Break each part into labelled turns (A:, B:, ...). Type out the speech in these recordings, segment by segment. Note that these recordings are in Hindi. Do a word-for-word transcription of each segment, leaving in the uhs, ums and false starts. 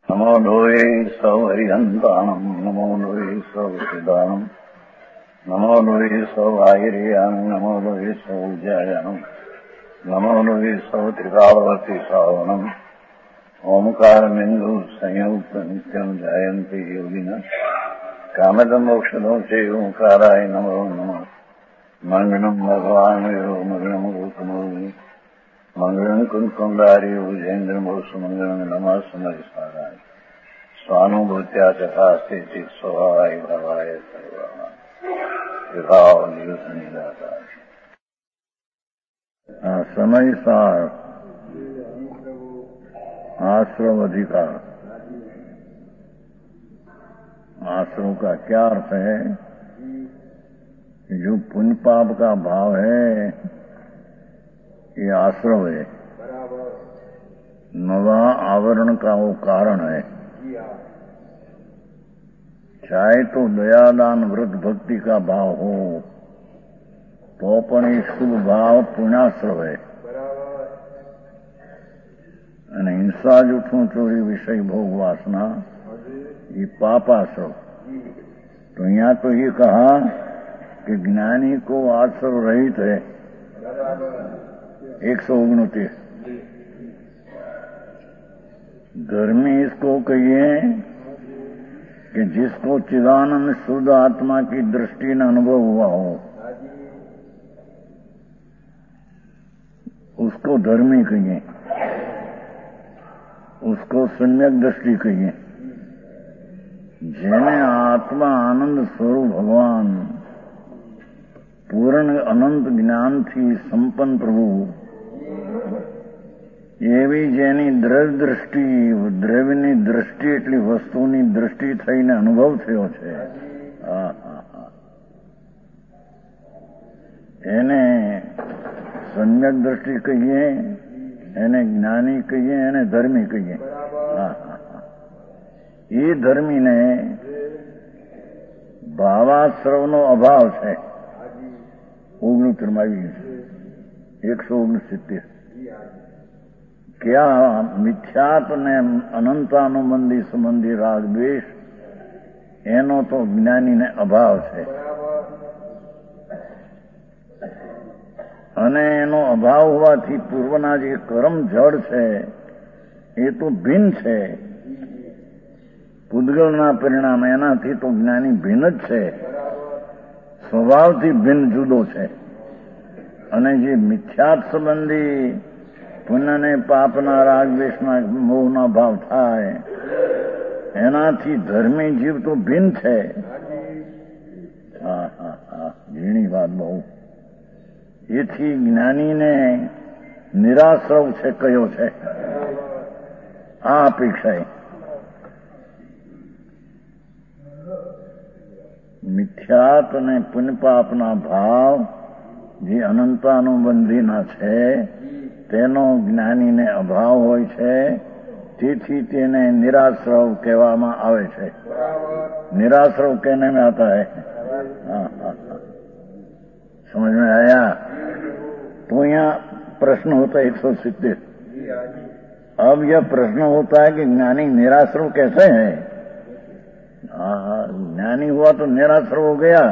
A: नमो लोये सौहरिहन्ताणम् नमो लोये सौहृदानम् नमो लोये सौभागिर्यानम् नमो लोये सौज्यायानम् नमो लोये सौत्रिकावती सावनम् ओंकारमिन्दु संयुक्त नित्यम् जायन्ति योगिनः कामदम् मोक्षदो च ओंकाराय नमो नमः मङ्गलम् भगवान् यो मङ्गलम् गौतमोऽग्नि मंगलम कुंकुंडारी उजेन्द्रमोसु मंगलम नमः समरिसाराय स्वानुभूत्या चकास्ते चित स्वभावाय भवाय सर्वः विभाव निदाता समय सार आश्रम अधिकार। आश्रम का क्या अर्थ है? जो पुण्य पाप का भाव है ये आश्रम है, नवा आवरण का वो कारण है। चाहे तो दयादान व्रत भक्ति का भाव हो तो पण ये शुभ भाव पुण्याश्रम है। અને हिंसा जूठों चोरी विषय भोग वासना ये पापाश्रम। तो यहाँ तो ये कहा कि ज्ञानी को आश्रम रहित है। एक सौ उनतीस धर्मी इसको कहिए कि जिसको चिदानंद शुद्ध आत्मा की दृष्टि न अनुभव हुआ हो उसको धर्मी कहिए, उसको सम्यक दृष्टि कहिए। જેને आत्मा आनंद स्वरूप भगवान पूर्ण अनंत ज्ञान थी संपन्न प्रभु એવી જેની દ્રવ્ય દ્રષ્ટિ દ્રવ્યની દ્રષ્ટિ એટલી વસ્તુની દ્રષ્ટિ થઈને અનુભવ થયો છે એને સમ્યક દ્રષ્ટિ કહીએ, એને જ્ઞાની કહીએ, એને ધર્મી કહીએ। એ ધર્મીને ભાવાશ્રવનો અભાવ છે। ઓગણત્રીમાં આવી ગયું છે એકસો ઓગણસિત્તેર। क्या मिथ्यात्व ने अनंतानुबंधी संबंधी राग द्वेष एनो तो ज्ञानी ने अभाव है અને એનો અભાવ હોવાથી પૂર્વના જે કર્મ જડ છે એ તો ભિન્ન છે। પૂદગલના પરિણામ એનાથી તો જ્ઞાની ભિન્ન જ છે, સ્વભાવથી ભિન્ન જુદો છે। અને જે મિથ્યાત્વ સંબંધી પુણ્ય ને પાપના રાગ દ્વેષના મોહના ભાવ થાય એનાથી ધર્મી જીવ તો ભિન્ન છે। હા હા હા ઝીણી વાત બહુ। એથી જ્ઞાનીને નિરાશ્રવ છે કયો છે આ અપેક્ષાએ। મિથ્યાત અને પુણ્ય પાપના ભાવ જે અનંતાનુબંધીના છે તેનો જ્ઞાનીને અભાવ હોય છે, તેથી તેને નિરાશ્રવ કહેવામાં આવે છે। निराश्रव कहने में आता है। हाँ हाँ हाँ समझ में आया? तो यहाँ प्रश्न होता है एक सौ सित्तेर। अब यह प्रश्न होता है कि ज्ञानी निराश्रव कैसे है? हाँ ज्ञानी हुआ तो निराश्रव हो गया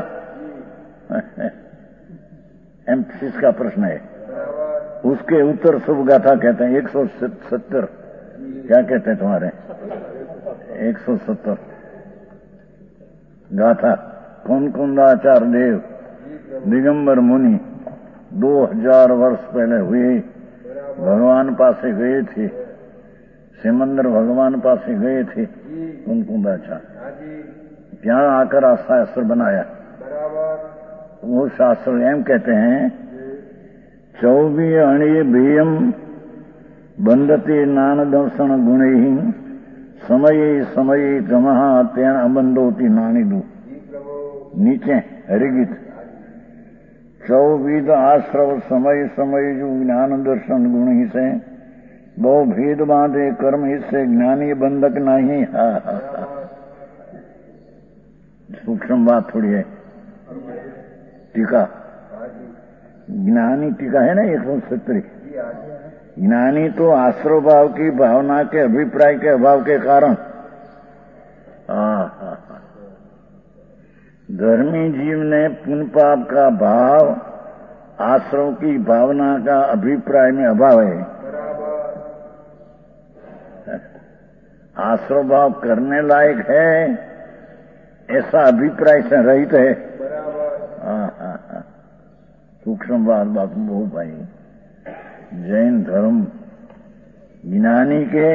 A: एम्फसिस का प्रश्न है। उसके उत्तर शुभ गाथा कहते हैं। एक सौ सत्तर क्या कहते हैं तुम्हारे? एक सौ सत्तर गाथा कुंकुंदाचार्य देव दिगंबर मुनि दो हजार वर्ष पहले हुई भगवान पासे गए थे, सिमंदर भगवान पासे गए थे कुंकुंदाचार्य। ત્યાં આકર આ શાસ્ત્ર બનાયા। वो शास्त्र एम कहते हैं चौबी अणिय भेयम बंधते नान दर्शन गुणही समये समये गमः तेन अबंधोती नानिदु। नीचे हरिगीत चौबीद आश्रव समय समय जो ज्ञान दर्शन गुण ही से बहु भेद बांधे कर्म इससे ज्ञानी बंधक नहीं। हा हा हा सूक्ष्म बात थोड़ी है। टीका ज्ञानी टीका है ना एक सौ सत्तरी ज्ञानी तो आश्रव भाव की भावना के अभिप्राय के अभाव के कारण धर्मी जीव ने पुण्य पाप का भाव आश्रव की भावना का अभिप्राय में अभाव है। आश्रव भाव करने लायक है ऐसा अभिप्राय से रहित है। सूक्ष्म बात बात बहु भाई। जैन धर्म ज्ञानी के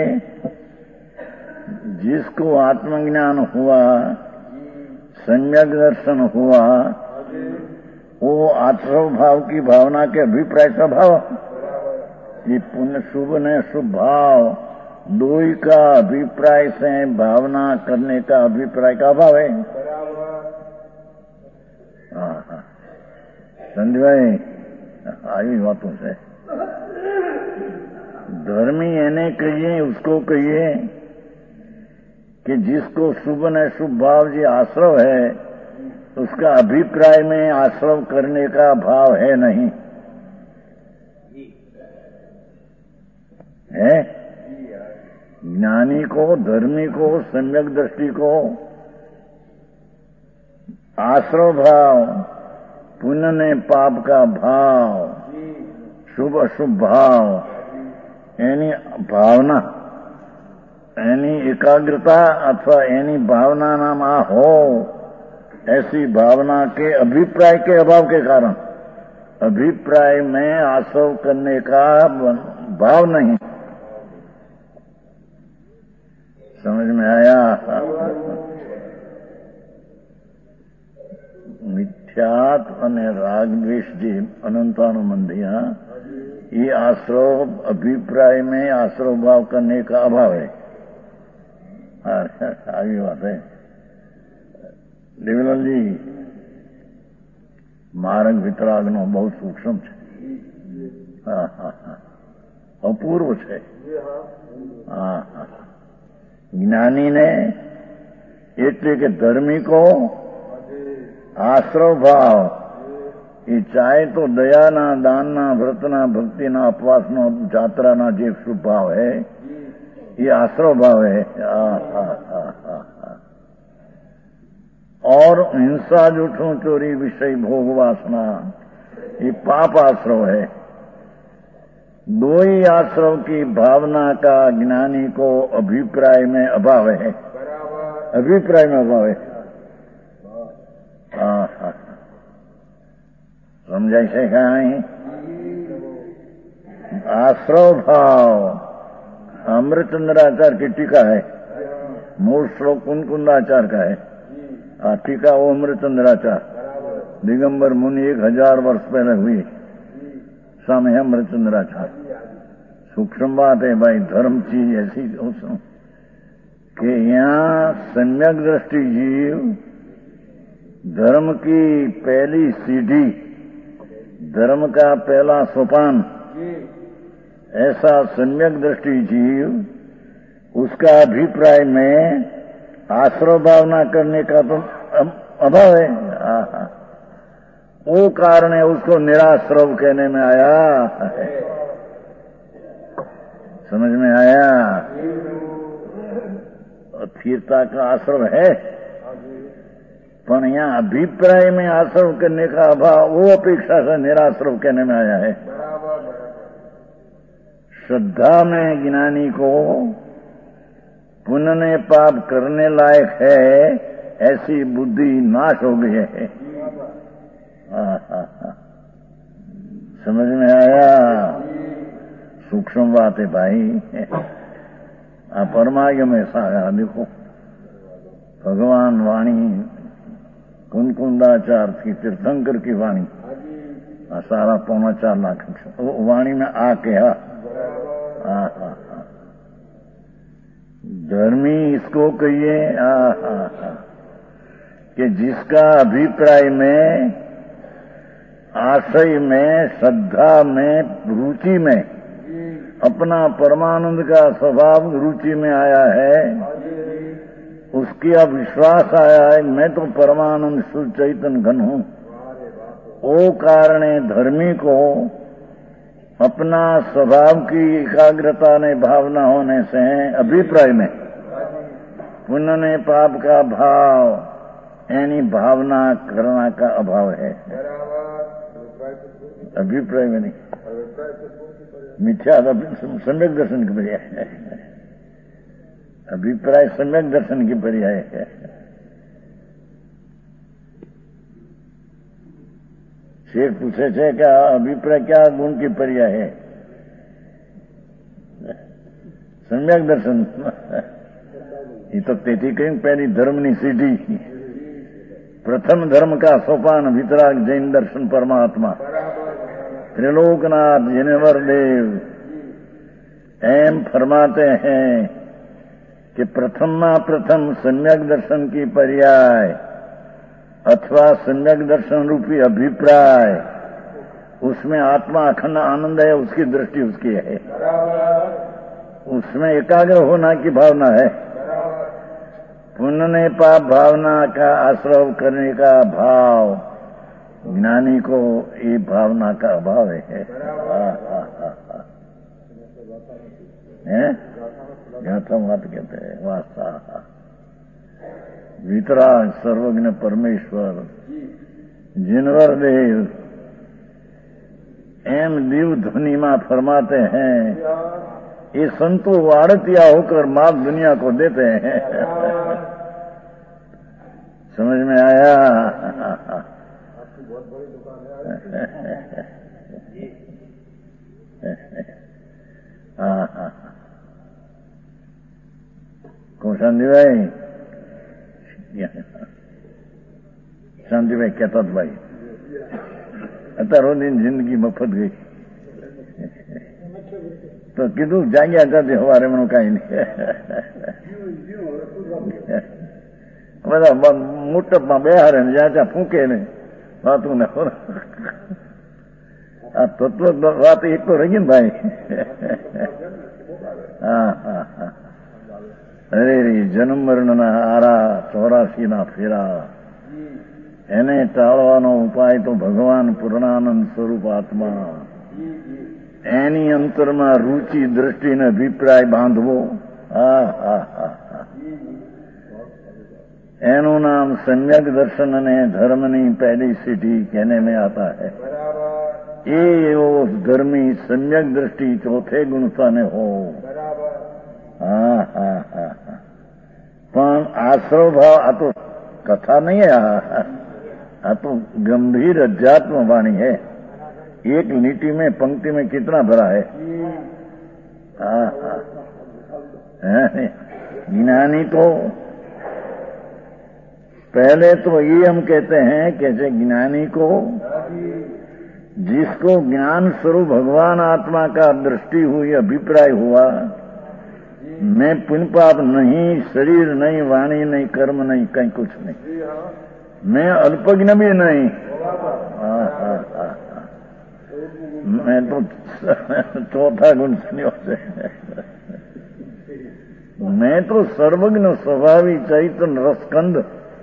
A: जिसको आत्मज्ञान हुआ, सम्यक दर्शन हुआ, वो आश्रव भाव की भावना के अभिप्राय का भाव, ये पुण्य शुभ ने शुभ भाव दो ही का अभिप्राय से भावना करने का अभिप्राय का भाव है। हाँ, संजय भाई आई बातों से धर्मी एने कहिए, उसको कहिए कि जिसको शुभ ने शुभ भाव जी आश्रव है, उसका अभिप्राय में आश्रव करने का भाव है नहीं है। ज्ञानी को, धर्मी को, सम्यक दृष्टि को आश्रव भाव, पुण्य ने पाप का भाव, शुभ अशुभ भाव यानी भावना यानी एकाग्रता अथवा यानी भावना नाम आ हो, ऐसी भावना के अभिप्राय के अभाव के कारण अभिप्राय में आश्रव करने का भाव नहीं। समझ में आया? मिथ्यात અને राग द्वेष जी अनंतानुबंधियां, ये आश्रव अभिप्राय में आश्रव भाव करने का अभाव है। આવી વાત है દેવલાલજી। માર્ગ વિતરાગનો બહુ સૂક્ષ્મ છે, હા હા હા અપૂર્વ છે। હા હા જ્ઞાની ને એટલે કે ધર્મી को आश्रव भाव ये चाहे तो दयाना, दानना, व्रतना, भक्तिना, उपवासना, जात्राना जे शुभ भाव है, ये आश्रव भाव है। आ, आ, आ, आ, आ। और हिंसा, झूठों, चोरी, विषय भोग वासना ये पाप आश्रव है। दो ही आश्रव की भावना का ज्ञानी को अभिप्राय में अभाव है, अभिप्राय में अभाव है। हाँ हाँ समझाई से कहीं आश्रव भाव अमृतचंद्राचार्य की टीका है, मूल श्लोक कुंकुंदाचार्य का है, टीका वो अमृतचंद्राचार्य दिगंबर मुनि एक हजार वर्ष पहले हुई, स्वामी अमृतचंद्राचार्य। सूक्ष्म बात है भाई, धर्म चीज ऐसी कि यहाँ सम्यक दृष्टि जीव धर्म की पहली सीढ़ी, धर्म का पहला सोपान, ऐसा सम्यक दृष्टि जीव उसका अभिप्राय में आश्रव भावना करने का तो अभाव है। वो कारण है उसको निराश्रव कहने में आया है। समझ में आया? स्थिरता का आश्रव है, पर यहाँ अभिप्राय में आश्रव करने का अभाव, वो अपेक्षा से निराश्रव कहने में आया है। श्रद्धा में ज्ञानी को पुण्य ने पाप करने लायक है, ऐसी बुद्धि नाश हो गई है। हाँ हाँ हाँ समझ में आया? सूक्ष्म बात है भाई। परमार्ग में साया देखो, भगवान वाणी कुंकुंदाचार्य की, तीर्थंकर की वाणी, सारा पौना चार लाख वाणी में आ के हा हा हा धर्मी इसको कहिए आ हा हा कि जिसका अभिप्राय में, आशय में, श्रद्धा में, रुचि में अपना परमानंद का स्वभाव रुचि में आया है, उसकी अब विश्वास आया है मैं तो परमानंद शुद्ध चैतन्य घन हूं। वो कारण धर्मी को अपना स्वभाव की एकाग्रता ने भावना होने से अभिप्राय में पुण्य ने पाप का भाव यानी भावना करना का अभाव है। अभिप्राय में नहीं, मिथ्या सम्यक दर्शन की पर्याय है। अभिप्राय सम्यक दर्शन की पर्याय है। शेख पूछे छे कि अभिप्राय क्या गुण की पर्याय है? सम्यक दर्शन। ये तो तेथी कहीं पहली धर्मनी सीढ़ी, प्रथम धर्म का सोपान वितराग जैन दर्शन परमात्मा त्रिलोकनाथ जिनेवर देव एम फरमाते हैं कि प्रथमा प्रथम सम्यक दर्शन की पर्याय अथवा सम्यक दर्शन रूपी अभिप्राय, उसमें आत्मा अखंड आनंद है, उसकी दृष्टि उसकी है, उसमें एकाग्र होना की भावना है। पुण्य ने पाप भावना का आश्रव करने का भाव, ज्ञानी को ये भावना का अभाव है। गाथा मात कहते हैं वास्ता वितराग सर्वज्ञ परमेश्वर जिनवर देव एम दिव ध्वनि में फरमाते हैं, ये संतो आड़तिया होकर माप दुनिया को देते हैं। समझ में आया? हाँ हाँ कौन शांति भाई? शांति भाई कहता था भाई अतारो दिन जिंदगी मफत गई तो कीधु जाग्या जाते हमारे मनो कहीं नहीं। બધા મોટપમાં બેહારે ને જ્યાં ત્યાં ફૂંકે ને વાતું ને આ તત્વ વાત એક તો રહી ને ભાઈ। હા હા હા અરે રે જન્મ મરણના આરા ચોરાસી ના ફેરા એને ટાળવાનો ઉપાય તો ભગવાન પૂર્ણાનંદ સ્વરૂપ આત્મા એની અંતરમાં રુચિ દ્રષ્ટિ ને અભિપ્રાય બાંધવો। હા હા હા એનું નામ सम्यक दर्शन ने धर्मनी पहली सीढ़ी कहने में आता है। ये उस धर्मी सम्यक दृष्टि चौथे गुणता ने हो। हाँ हाँ हाँ हाँ पण आश्रव भाव आ तो कथा नहीं है, आ तो गंभीर अध्यात्म वाणी है। एक लीटी में पंक्ति में कितना भरा है। हाँ हाँ ज्ञानी तो पहले तो ये हम कहते हैं कि ज्ञानी को जिसको ज्ञान स्वरूप भगवान आत्मा का दृष्टि हुई, अभिप्राय हुआ, मैं पुण्य पाप नहीं, शरीर नहीं, वाणी नहीं, कर्म नहीं, कहीं कुछ नहीं, मैं अल्पज्ञ भी नहीं। हाँ हाँ हाँ मैं तो चौथा गुण सुनियो से मैं तो सर्वज्ञ स्वभावी चैतन्य रसकंद।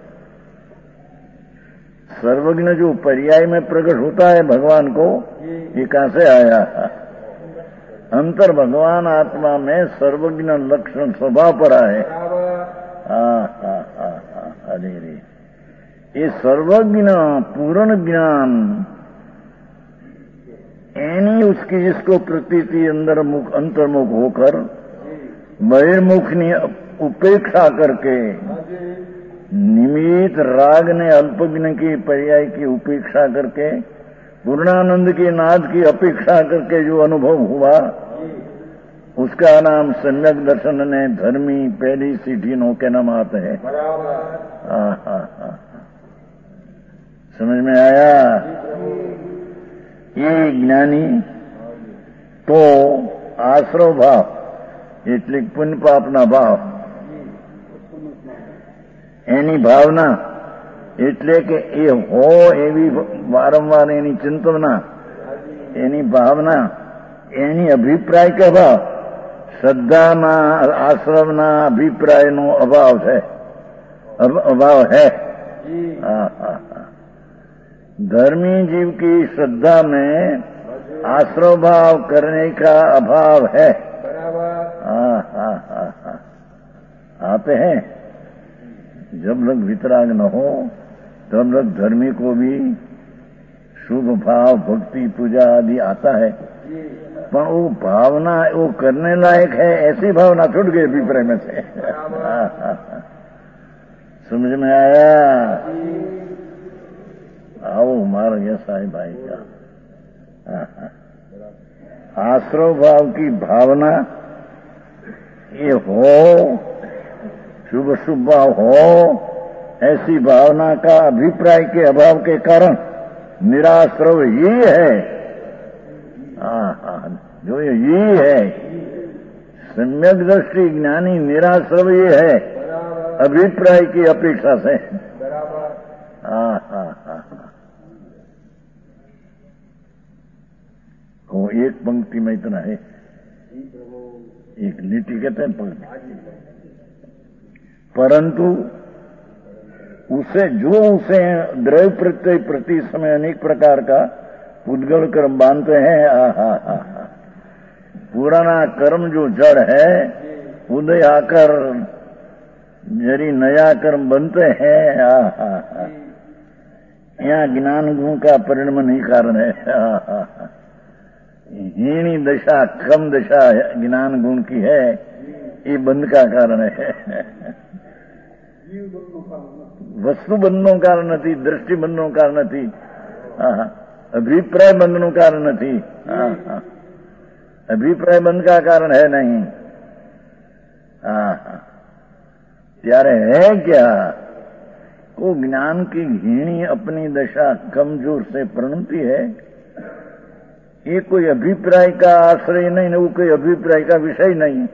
A: सर्वज्ञ जो पर्याय में प्रकट होता है भगवान को, ये कहां से आया? अंतर भगवान आत्मा में सर्वज्ञ लक्षण स्वभाव पर आए। हाँ हाँ हाँ हाँ अरे रे ये सर्वज्ञ पूर्ण ज्ञान यानी उसकी जिसको प्रतीति अंदर मुख अंतर्मुख होकर बहिर्मुख ने उपेक्षा करके निमित राग ने अल्पज्ञ की पर्याय की उपेक्षा करके पूर्णानंद के नाद की अपेक्षा करके जो अनुभव हुआ उसका नाम सम्यक दर्शन ने धर्मी पहली सीढ़ी नो के नाम आते हैं। हाँ हाँ हाँ समझ में आया? ये ज्ञानी तो आश्रव भाव એટલે પુણ્ય પાપના ભાવ એની ભાવના એટલે કે એ હો એવી વારંવાર એની ચિંતના એની ભાવના એની અભિપ્રાય કે ભાવ શ્રદ્ધાના આશ્રમના અભિપ્રાયનો અભાવ છે અભાવ है। हाँ हाँ हाँ धर्मी जीव की श्रद्धा में आश्रव भाव करने का अभाव है। हाँ हाँ हाँ हाँ आते हैं जब लोग वितराग न हो तब लोग धर्मी को भी शुभ भाव भक्ति पूजा आदि आता है, पर वो भावना वो करने लायक है ऐसी भावना छूट गई अभिप्राय में से। समझ में आया? आओ मार्ग ऐसा है भाई का। आश्रव भाव की भावना ये हो, शुभ शुभ भाव हो, ऐसी भावना का अभिप्राय के अभाव के कारण निराश्रव ही है। हाँ हाँ जो ये है सम्यक दृष्टि ज्ञानी निराश्रव ये है अभिप्राय की अपेक्षा से। हाँ हाँ हाँ वो एक पंक्ति में इतना है, एक लीटी कहते हैं पंक्ति, परंतु उसे जो उसे द्रव्य प्रत्यय प्रति समय अनेक प्रकार का उद्गल कर्म बांधते हैं। आ हा हा हा पुराना कर्म जो जड़ है उदय आकर जरी नया कर्म बनते हैं। आ हा हा यहाँ ज्ञान गुण का परिणमन ही कारण है। आ हा हा हीनी दशा कम दशा ज्ञान गुण की है, ये बंध का कारण है। वस्तु બંધનું કારણ નથી, દ્રષ્ટિ બંધનું કારણ નથી, અભિપ્રાય બંધનું કારણ નથી। અભિપ્રાય બંધ का कारण है नहीं। ત્યારે है क्या? वो ज्ञान की घीणी अपनी दशा कमजोर से प्रणति है, ये कोई अभिप्राय का आश्रय नहीं, वो कोई अभिप्राय का विषय नहीं।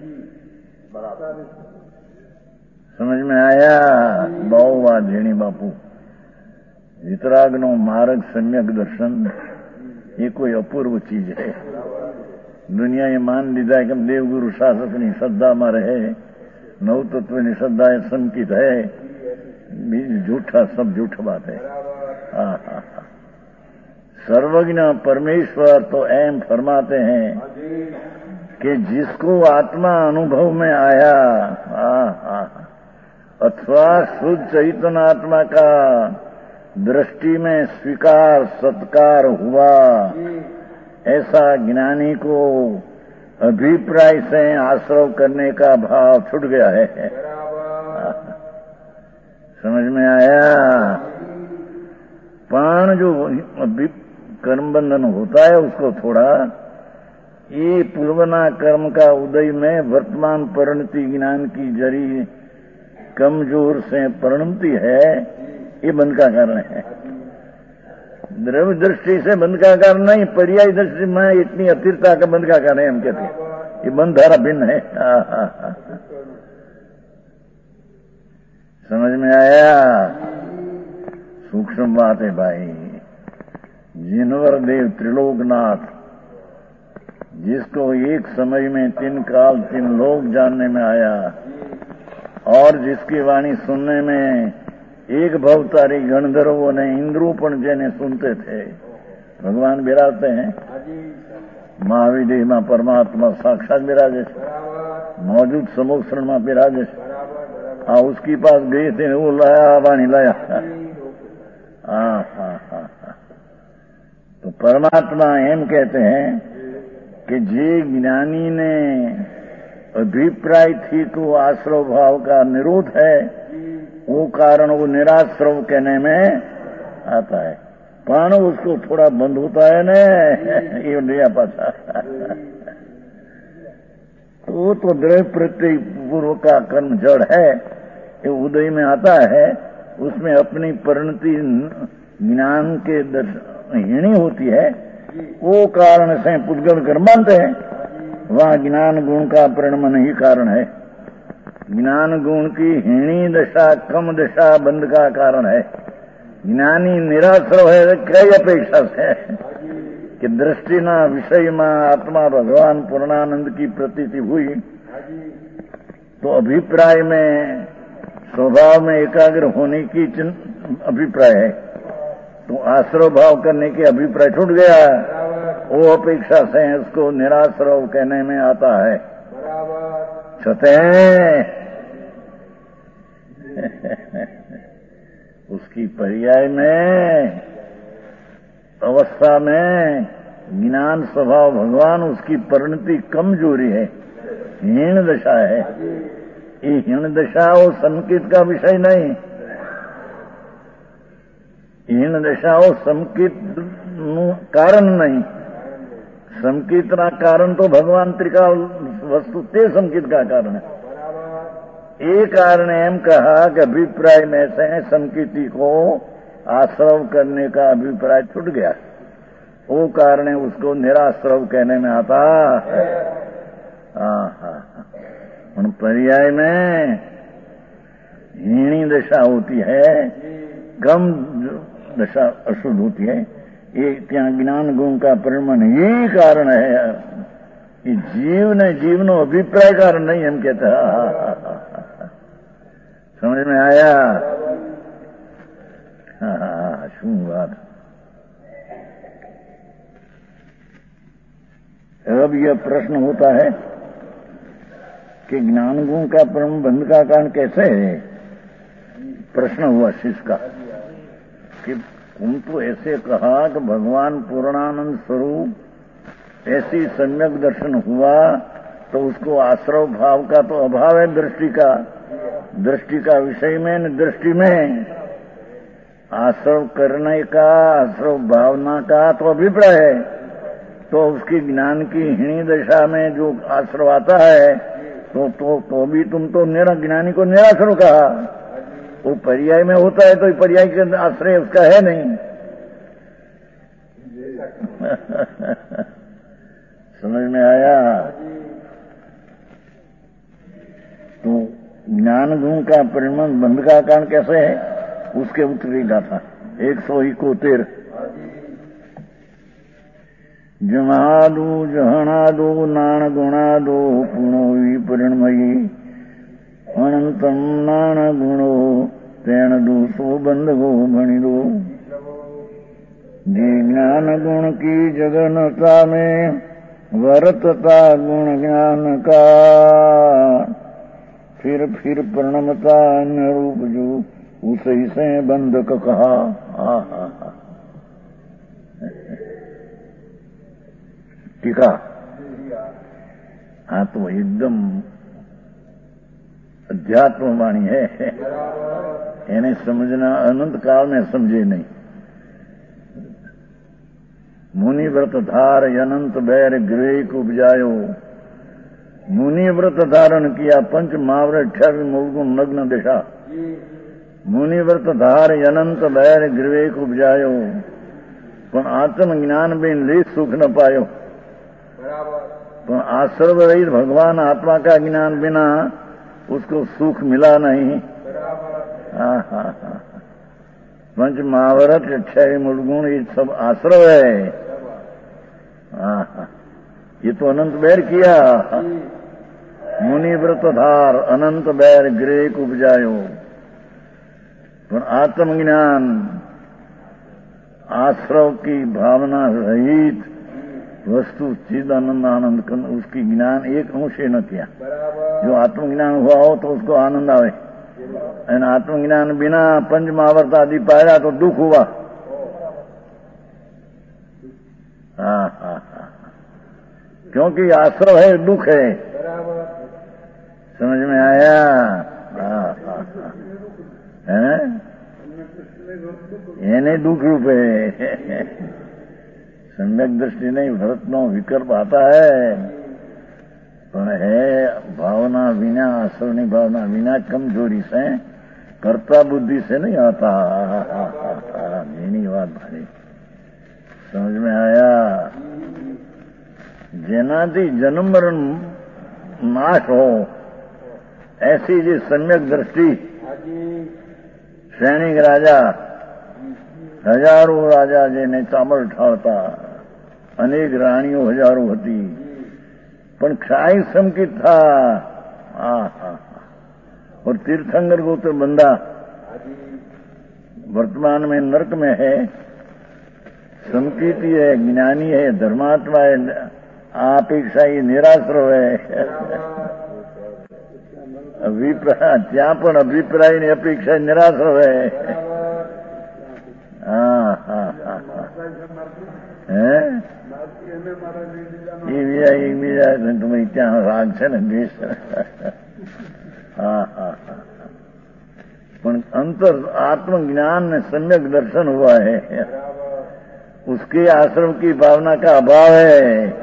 A: समझ में आया? बहुवा झेणी बापू वितरागनो मार्ग सम्यक दर्शन ये कोई अपूर्व चीज है। दुनिया ये मान लीधा है कि हम देवगुरु शासक ની શ્રદ્ધામાં रहे, नव तत्व ની श्रद्धा संकित है, बीज झूठा, सब झूठ बात है। हाँ हाँ हाँ सर्वज्ञ परमेश्वर तो एम फरमाते हैं कि जिसको आत्मा अनुभव में आया, हाँ हाँ अथवा शुद्ध चैतन्य आत्मा का दृष्टि में स्वीकार सत्कार हुआ, ऐसा ज्ञानी को अभिप्राय से आश्रव करने का भाव छूट गया है। समझ में आया? पण जो कर्म बंधन होता है उसको थोड़ा ये पूर्वना कर्म का उदय में वर्तमान परिणति ज्ञान की जरी कमजोर से परिणति है, ये बंध का कारण है। द्रव्य दृष्टि से बंध का कारण नहीं, पर्याय दृष्टि में इतनी अतिरता का बंध का कारण है। हम कहते हैं ये बंध धारा भिन्न है। आ, आ, आ, समझ में आया? सूक्ष्म बात है भाई। जिनवर देव त्रिलोकनाथ जिसको एक समय में तीन काल तीन लोग जानने में आया और जिसकी वाणी सुनने में एक भवतारी गणधर्वों ने इंद्रोपण जेने सुनते थे, भगवान विराजते हैं। महाविदेह में परमात्मा साक्षात विराजे, मौजूद समोक्षण में विराजे। हाँ उसकी पास गए थे, वो लाया वाणी लाया। हाँ हाँ हाँ हाँ तो परमात्मा एम कहते हैं कि जे ज्ञानी ने अभिप्राय थी तो आश्रव भाव का निरोध है, वो कारण वो निराश्रव कहने में आता है। पण उसको थोड़ा बंद होता है न, ये नया पासा। वो तो द्रव्य प्रत्यय पूर्व का कर्म जड़ है, ये उदय में आता है, उसमें अपनी परिणति ज्ञान के हीणी होती है, वो कारण से पुद्गल कर्म मानते हैं। वह ज्ञान गुण का परिणमन ही कारण है। ज्ञान गुण की हीणी दशा कम दशा बंध का कारण है। ज्ञानी निराश्रव है, कई अपेक्षा से कि दृष्टि ना विषय में आत्मा भगवान पूर्णानंद की प्रतीति हुई तो अभिप्राय में स्वभाव में एकाग्र होने की अभिप्राय है, तो आश्रव भाव करने के अभिप्राय छूट गया। वो अपेक्षा से उसको निराश्रव कहने में आता है। छते उसकी पर्याय में अवस्था में ज्ञान स्वभाव भगवान उसकी परिणति कमजोरी है, हीन दशा है। ये हीन दशा वो संकेत का विषय नहीं, हीन दशा वो संकेत कारण नहीं। संकेत का कारण तो भगवान त्रिकाल वस्तु ते संकेत का कारण है। ये कारण एम कहा कि अभिप्राय में से संकेती को आश्रव करने का अभिप्राय छूट गया, वो कारण उसको निराश्रव कहने में आता है। उन पर्याय में हीणी दशा होती है, कम दशा अशुद्ध होती है। ये क्या ज्ञान गुण का परिमाण यही कारण है। ये जीव ने जीवनो अभिप्राय कारण नहीं हम कहते। समझ में आया? हाँ, शू बात। अब यह प्रश्न होता है कि ज्ञान गुण का परम बंध का कारण कैसे है? प्रश्न हुआ शिष्य का कि तुम तो ऐसे कहा कि भगवान पूर्णानंद स्वरूप ऐसी सम्यक दर्शन हुआ तो उसको आश्रव भाव का तो अभाव है, दृष्टि का दृष्टि का विषय में न दृष्टि में आश्रव करने का, आश्रव भावना का तो अभिप्राय है। तो उसकी ज्ञान की हीणी दशा में जो आश्रव आता है तो तो, तो भी तुम तो निरा ज्ञानी को निराश्रव कहा। वो पर्याय में होता है तो पर्याय के आश्रय उसका है नहीं। समझ में आया? तो ज्ञान गुण का परिमाण बंध का कारण कैसे है? उसके उत्तरी गाथा एक सौ इकोतेर। जमादू जहनादो नाण गुणादो पुणो विपरिणमयी अनंतम नाण गुणो तेण दूसो बंध गो भणी दो। जी ज्ञान गुण की जगनता में वरतता गुण ज्ञान का, फिर फिर प्रणमता अन्य रूप जो उसे से बंधक कहा। टीका। हाँ, तो एकदम अध्यात्म वाणी है, इन्हें समझना अनंत काल में समझे नहीं। मुनि व्रत धार अनंत बैर गृह को उपजायो। मुनि व्रत धारण किया पंच महावर अठावी मूलगुण नग्न दिशा। मुनि व्रत धार अनंत बैर गृह को उपजायो, पण आत्म ज्ञान बिन ले सुख न पायो। पण आश्रव रहित भगवान आत्मा का ज्ञान बिना उसको सुख मिला नहीं। हाँ हाँ हाँ, पंच महावरत अठावी मूलगुण ये सब आश्रव है। हाँ हाँ, ये तो अनंत बैर किया। मुनि व्रत धार अनंत बैर गृह को उपजायो, पर आत्मज्ञान आश्रव की भावना रहित वस्तु चिद आनंद आनंद उसकी ज्ञान एक अंश न किया। जो आत्मज्ञान हुआ हो तो उसको आनंद आवे, और आत्मज्ञान बिना पंच महावर्त आदि पाया तो दुख हुआ। हाँ हाँ हाँ, क्योंकि आश्रव है, दुख है। समझ में आया? हाँ हाँ हाँ, है એને दुख रूप है। सम्यक दृष्टि नहीं, भरत नो विकल्प आता है, पर है भावना बिना, आश्रवनी भावना बिना कमजोरी से, कर्ता बुद्धि से नहीं आता। मेरी बात भारी समझ में आया? जेनाथी जन्म मरण नाश हो ऐसी जी सम्यक दृष्टि। सैनिक राजा हजारों राजा जेने चामर ठाड़ता, अनेक राणियों हजारों होती, पण क्षाई संकित था। और तीर्थंकर गोत्र बंदा वर्तमान में नरक में है, संकीर्ति है, ज्ञानी है, धर्मात्मा है, अपेक्षा ही निराश्रव है. अभिप्राय ત્યાં પણ અભિપ્રાયની અપેક્ષા નિરાશ્રવ है. હા હા હા હે એ બીજા એ બીજા તમે ત્યાં રાગ છે ને દેશ. હા હા હા પણ અંતર आत्मज्ञान में सम्यक दर्शन हुआ है. उसके आश्रम की भावना का अभाव है.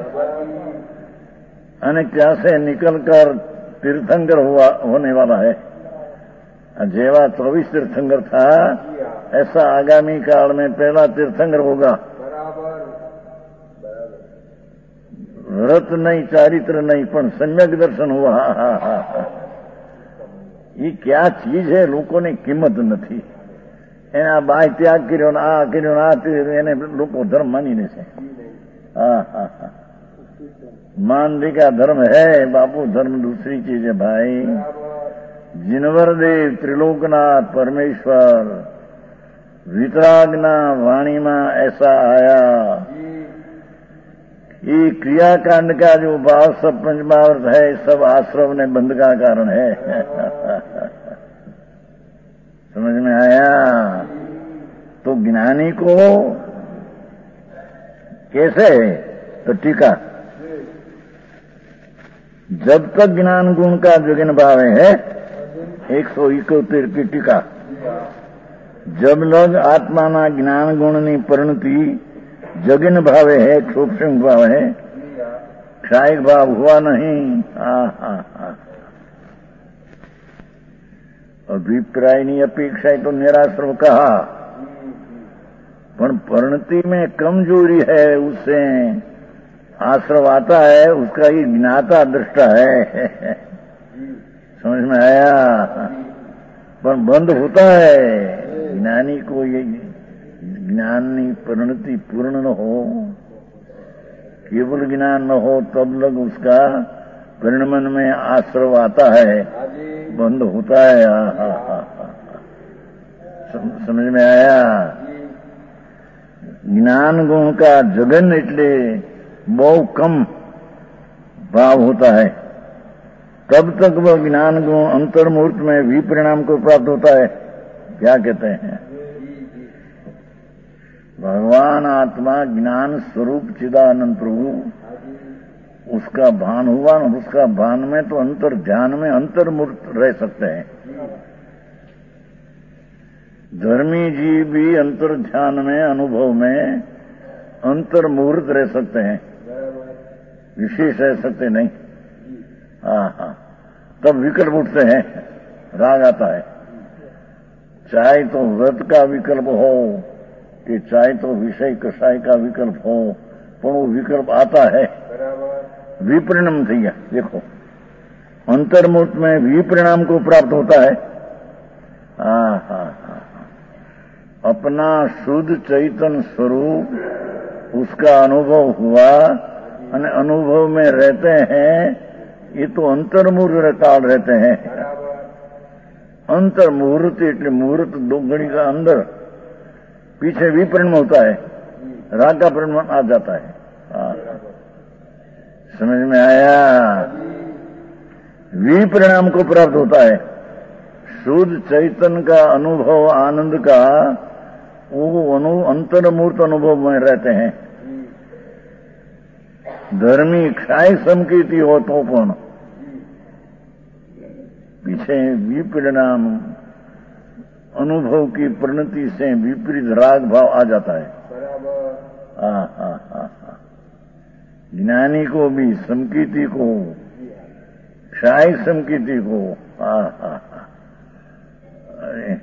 A: अने क्या से निकलकर तीर्थंकर हुआ होने वाला है. जेवा चौबीस तीर्थंकर था ऐसा आगामी काल में पहला तीर्थंकर होगा. व्रत नहीं, चारित्र नहीं, पण सम्यक दर्शन हुआ. हा हा हा ये क्या चीज है लोकोने किंमत નથી. એના બાય ત્યાગ કર્યો ને આ કર્યો ને આ એને લોકો ધર્મ માનીને છે. હા હા હા मानवी का धर्म है बापू. धर्म दूसरी चीज है भाई. जिनवर देव त्रिलोकनाथ परमेश्वर वितरागना वाणी में ऐसा आया. ये क्रियाकांड का जो भाव सब पंचमावर्त है सब आश्रव ने बंध का कारण है. समझ में आया. तो ज्ञानी को कैसे? तो टीका जब तक ज्ञान गुण का जगन भाव है एक सौ इकोतेर की टीका. जब लग आत्मा ना ज्ञान गुण नी परिणति जगन भावे है, क्षोभसंग भाव है, क्षायिक भाव हुआ नहीं. हा हा हा अभिप्राय नी अपेक्षा तो निराश्रव कहा. पर परिणति में कमजोरी है उससे आश्रव आता है. उसका ही ज्ञाता दृष्टा है. समझ में आया. पर बंद होता है. ज्ञानी को ये ज्ञानी परिणति पूर्ण न हो, केवल ज्ञान न हो तब लग उसका परिणमन में आश्रव आता है, बंद होता है. हा हा हा समझ में आया. ज्ञान गुण का जगन એટલે बहुत कम भाव होता है. तब तक वह ज्ञान गुण अंतर्मूर्त में विपरिणाम को प्राप्त होता है. क्या कहते हैं? भगवान आत्मा ज्ञान स्वरूप चिदानंद प्रभु उसका भान हुआ न. उसका भान में तो अंतर ध्यान में अंतर्मूर्त रह सकते हैं. धर्मी जीव भी अंतर ध्यान में अनुभव में अंतर्मूर्त रह सकते हैं, विशेष रह सकते नहीं. हाँ हाँ तब विकल्प उठते हैं, राग आता है. चाहे तो व्रत का विकल्प हो कि चाहे तो विषय कषाय का विकल्प हो, पर वो विकल्प आता है. विपरिणाम थी गया. देखो अंतर्मूर्त में विपरिणाम को प्राप्त होता है. हाँ हाँ हाँ अपना शुद्ध चैतन्य स्वरूप उसका अनुभव हुआ અને अनुभव में रहते हैं. ये तो अंतर्मुहूर्त काल रहते हैं. अंतर्मुहूर्त એટલે मुहूर्त दो घड़ी का अंदर पीछे विपरिणाम होता है. राग का परिणाम आ जाता है. हाँ समझ में आया. विपरिणाम को प्राप्त होता है. शुद्ध चैतन्य का अनुभव आनंद का वो अनु अंतर्मूर्त अनुभव में रहते हैं. धर्मी क्षाय समकीर्ति हो तो पण पीछे विपरिणाम अनुभव की परिणति से विपरीत राग भाव आ जाता है. हाँ हाँ हाँ हाँ ज्ञानी को भी समकीर्ति को, क्षाय समकीर्ति को. हाँ हाँ हाँ अरे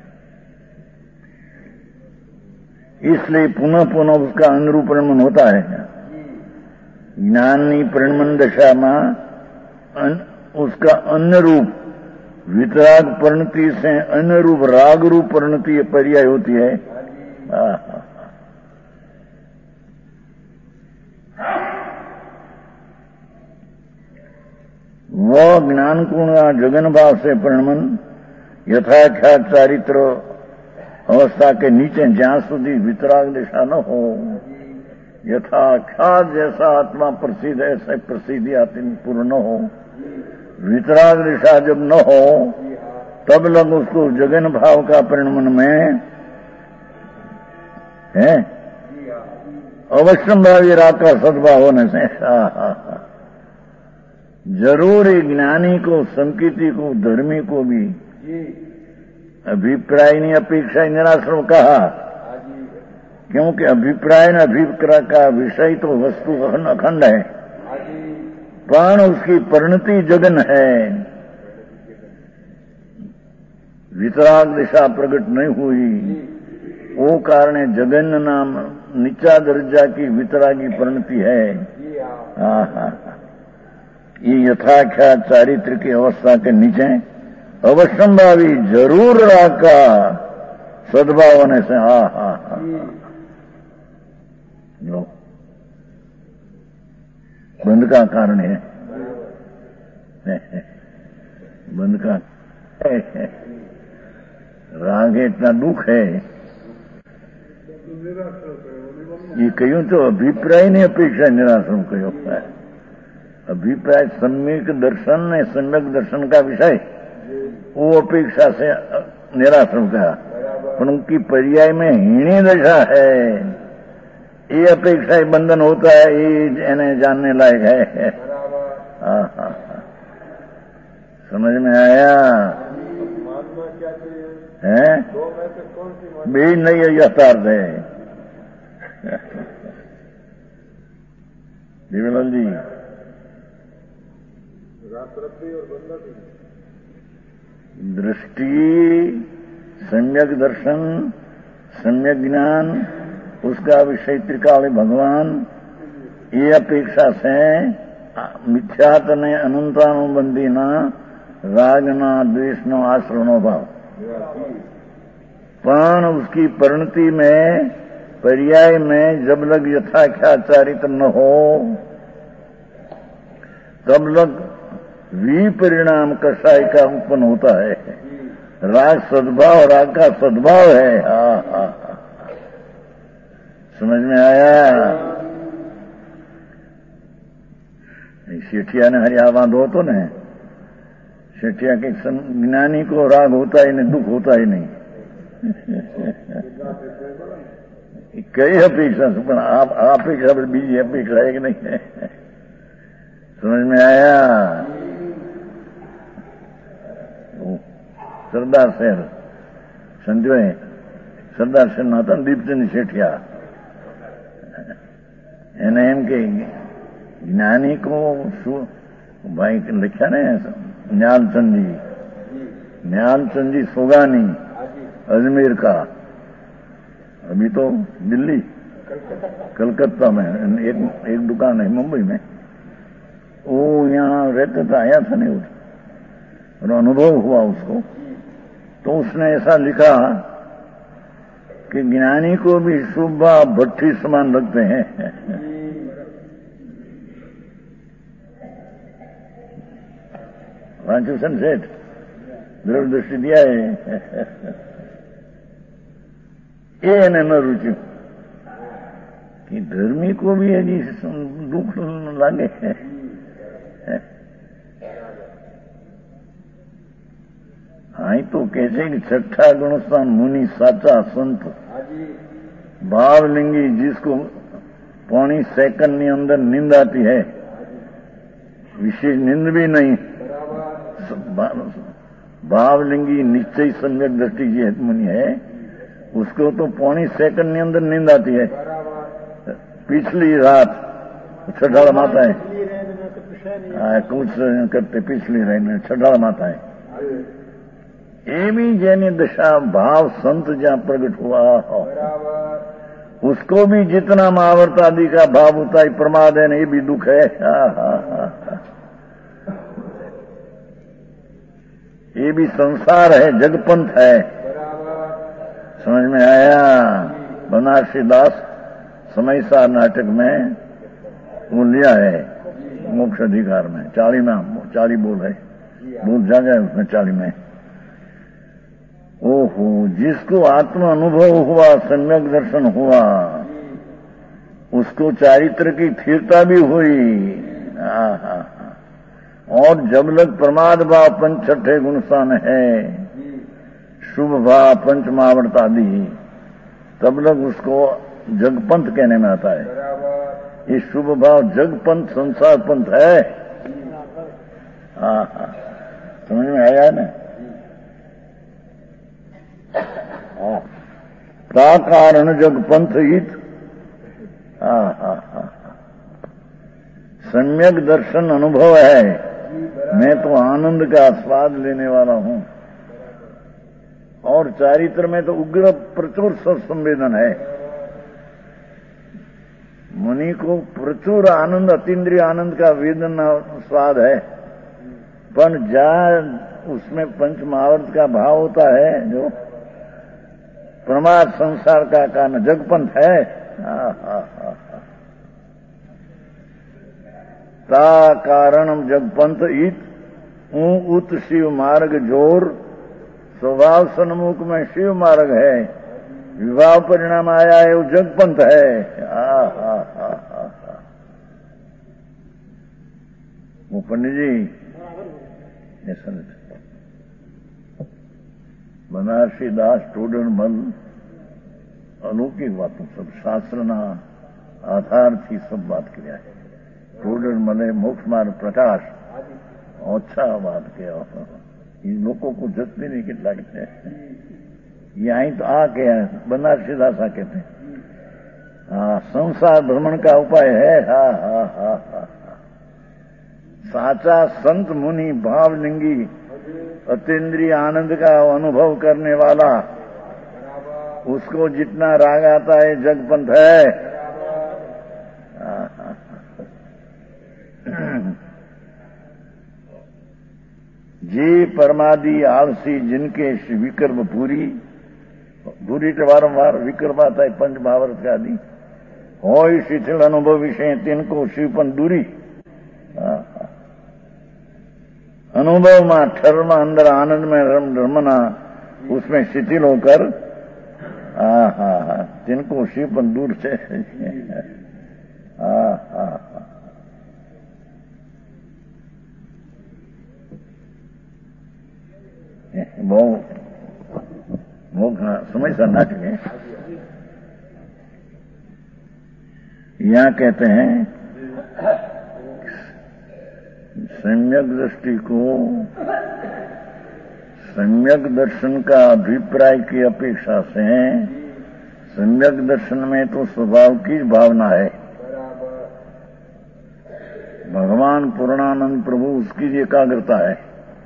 A: इसलिए पुनः पुनः उसका अनुरूप परिणमन होता है. ज्ञानी परिणमन दशा में अन, उसका अन्य रूप वितराग परिणति से अन्य रूप राग रूप परिणति पर्याय होती है. वह ज्ञान गुण जगन भाव से परिणमन यथाख्यात चारित्र अवस्था के नीचे ज्यां सुधी वितराग दिशा न हो यथाख्यात जैसा आत्मा प्रसिद्ध है, ऐसे प्रसिद्धि आत्मा पूर्ण हो, वितराग दिशा जब न हो, तब लग उसको जगन भाव का परिणमन में है अवश्यम भावी राग का सद्भाव होने से जरूरी ज्ञानी को, संकीर्ति को, धर्मी को भी अभिप्राय नहीं अपेक्षा निराश्रम कहा, क्योंकि अभिप्राय न अभिप्राय का विषय तो वस्तु अखंड है, पण उसकी परिणति जगन है। वितराग दिशा प्रकट नहीं हुई, वो कारण जगन नाम नीचा दर्जा की वितरागी परिणति है। हाँ, ये यथाख्या चारित्र की अवस्था के नीचे अवश्यंभावी जरूर राग का सद्भाव होने से हा हा हा लो बंध का कारण है, बंध का राग इतना दुख है। ये कहीं तो अभिप्राय नहीं अपेक्षा निराश्रम कहो है। अभिप्राय सम्यक दर्शन है, सम्यक दर्शन का विषय वो अपेक्षा से निराश्रम का, पर उनकी पर्याय में हीणी दशा है, ये अपेक्षा ही बंधन होता है, ये इन्हें जानने लायक है। हाँ हाँ हाँ, समझ में आया है? भी नहीं है, यथार्थ है। देवीलाल जी, दृष्टि, सम्यक दर्शन, सम्यक ज्ञान, उसका विषय त्रिकाल भगवान, ये अपेक्षा से मिथ्यातने अनंतानुबंधी न राग न द्वेष न आश्रवनो भाव, पण उसकी परिणति में पर्याय में जब लग यथाख्याचारित न हो, तब लग विपरिणाम कषाय का उत्पन्न होता है। राग सद्भाव, राग का सद्भाव है। हाँ हाँ हाँ, समझ में आया? सेठिया ने हरियावा दो तो न, सेठिया के ज्ञानी को राग होता ही नहीं, दुख होता ही नहीं। कई अपेक्षा से आप अपेक्षा पर बीजी अपेक्षा है कि नहीं है? समझ में आया? सरदार शहर समझो, सरदार शहर ना था दीपचंद सेठिया, એને એમ કે જ્ઞાની को भाई लिखा ने ज्ञानचंद जी, ज्ञानचंद जी सोगानी अजमेर का, अभी तो दिल्ली कलकत्ता में एक एक दुकान है मुंबई में, वो यहाँ रहते था, आया था नहीं, और अनुभव हुआ उसको, तो उसने ऐसा लिखा कि ज्ञानी को भी सुबह भट्टी समान लगते हैं। वांचूसन सेठ द्रव दृष्टि दिया है, ये न रुचि कि धर्मी को भी यदि दुख लगे है। हाँ तो कैसे कि छठा गुणस्थान मुनि साचा संत भावलिंगी, जिसको पौनी सेकंड ની અંદર नींद आती है, विशेष नींद भी नहीं, भावलिंगी निश्चय सम्यक दृष्टि की मुनि है, उसको तो पौनी सेकंड ની અંદર नींद आती है। पिछली रात छठाड़ माता है, कुछ करते पिछली रात छठाड़ माता है, ये भी जैनी दशा भाव संत जहां प्रकट हुआ हो, उसको भी जितना महावर्त आदि का भाव होता है प्रमाद है, ये भी दुख है। हा हा हा, ये भी संसार है, जगपंथ है। समझ में आया? बनारसी दास समयसार नाटक में वो लिया है मोक्ष अधिकार में, चाली में चाली बोल है, बोल जा गए उसमें चाली में। ओहो, जिसको आत्म अनुभव हुआ, सम्यक दर्शन हुआ, उसको चारित्र की स्थिरता भी हुई। और जब लग प्रमाद भाव पंच छठे गुण स्थान है, शुभ भाव पंचमावर्त आदि, तब लग उसको जगपंथ कहने में आता है। ये शुभ भाव जगपंथ संसार पंथ है। हाँ हाँ, समझ में आया ना? का कारण जगपंथ हित। हाँ हाँ हाँ, सम्यक दर्शन अनुभव है। मैं तो आनंद का स्वाद लेने वाला हूं। और चारित्र में तो उग्र प्रचुर संवेदन है। मुनि को प्रचुर आनंद, अतीन्द्रिय आनंद का वेदन स्वाद है। पर जा उसमें पंचमावर्त का भाव होता है, जो प्रमाद संसार का कारण जगपंथ है। हा, हा, हा, हा। ता कारणम जगपंथ इत ऊ उत शिव मार्ग जोर। स्वभाव सन्मुख में शिव मार्ग है, विभाव परिणाम आया है वो जगपंथ है। हा, हा, हा, हा, हा। वो पंडित जी बनारसी दास टोडर मल अलौकिक बातों सब शास्त्रना आधार थी सब बात किया है। टोडर मले मोक्ष मार्ग प्रकाश अच्छा बात किया। इन लोगों को जत भी नहीं कितना कहते हैं। यहीं तो आके बनारसी दास आ कहते हैं। हाँ, संसार भ्रमण का उपाय है। हा हा हा हा। साचा संत मुनि भावलिंगी अतीन्द्रिय आनंद का अनुभव करने वाला, उसको जितना राग आता है जगपंथ है। जी परमादि आलसी जिनके विकल्प पूरी पूरी तो वारंवार विकल्प आता है पंच भावर्त का आदि हो शिथिल अनुभव विषय तिनको शिवपन दूरी। अनुभव में ठरमा अंदर आनंद में रम रमना, उसमें शिथिल होकर हा हा हा जिनको शिवपन दूर से हा हा हा। वो वो समझ करना चाहिए। यहाँ कहते हैं सम्यक दृष्टि को सम्यक दर्शन का अभिप्राय की अपेक्षा से सम्यक दर्शन में तो स्वभाव की भावना है। भगवान पूर्णानंद प्रभु उसकी एकाग्रता है,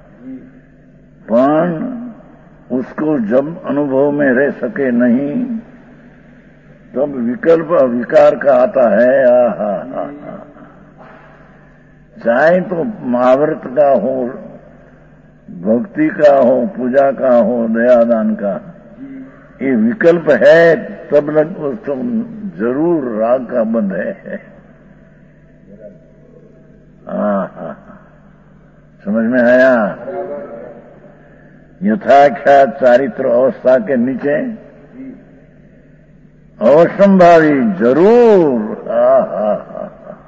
A: पर उसको जब अनुभव में रह सके नहीं तब विकल्प विकार का आता है। आ हा हा हा। चाहे तो महाव्रत का हो, भक्ति का हो, पूजा का हो, दयादान का, ये विकल्प है तब लग तो जरूर राग का बंध है। हाँ हाँ, समझ में आया? यथाख्यात चारित्र अवस्था के नीचे अवश्यंभावी जरूर हा हा हा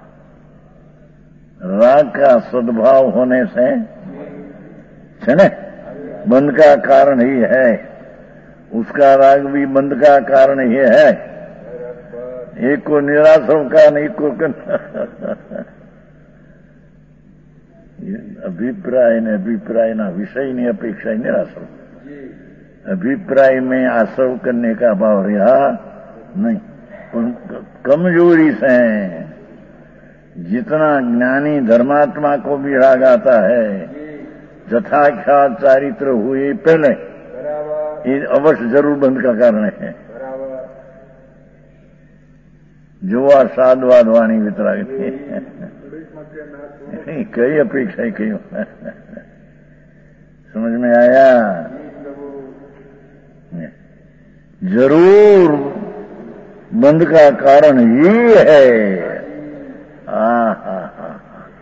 A: राग का सद्भाव होने से छने बंध का कारण ही है। उसका राग भी बंध का कारण ही है। एक को निराश्रम का नहीं को अभिप्राय ने अभिप्राय ना विषय ने अपेक्षा निराश्रम। अभिप्राय में आश्रव करने का भाव रहा नहीं, कमजोरी से जितना ज्ञानी धर्मात्मा को भी राग आता है, यथाख्यात चारित्र हुए पहले ये अवश्य जरूर बंध का कारण है। जुआ साधवाद वाणी वितराग कई अपेक्षा ही कई समझ में आया? जरूर बंध का कारण ही है। हाँ हाँ हाँ,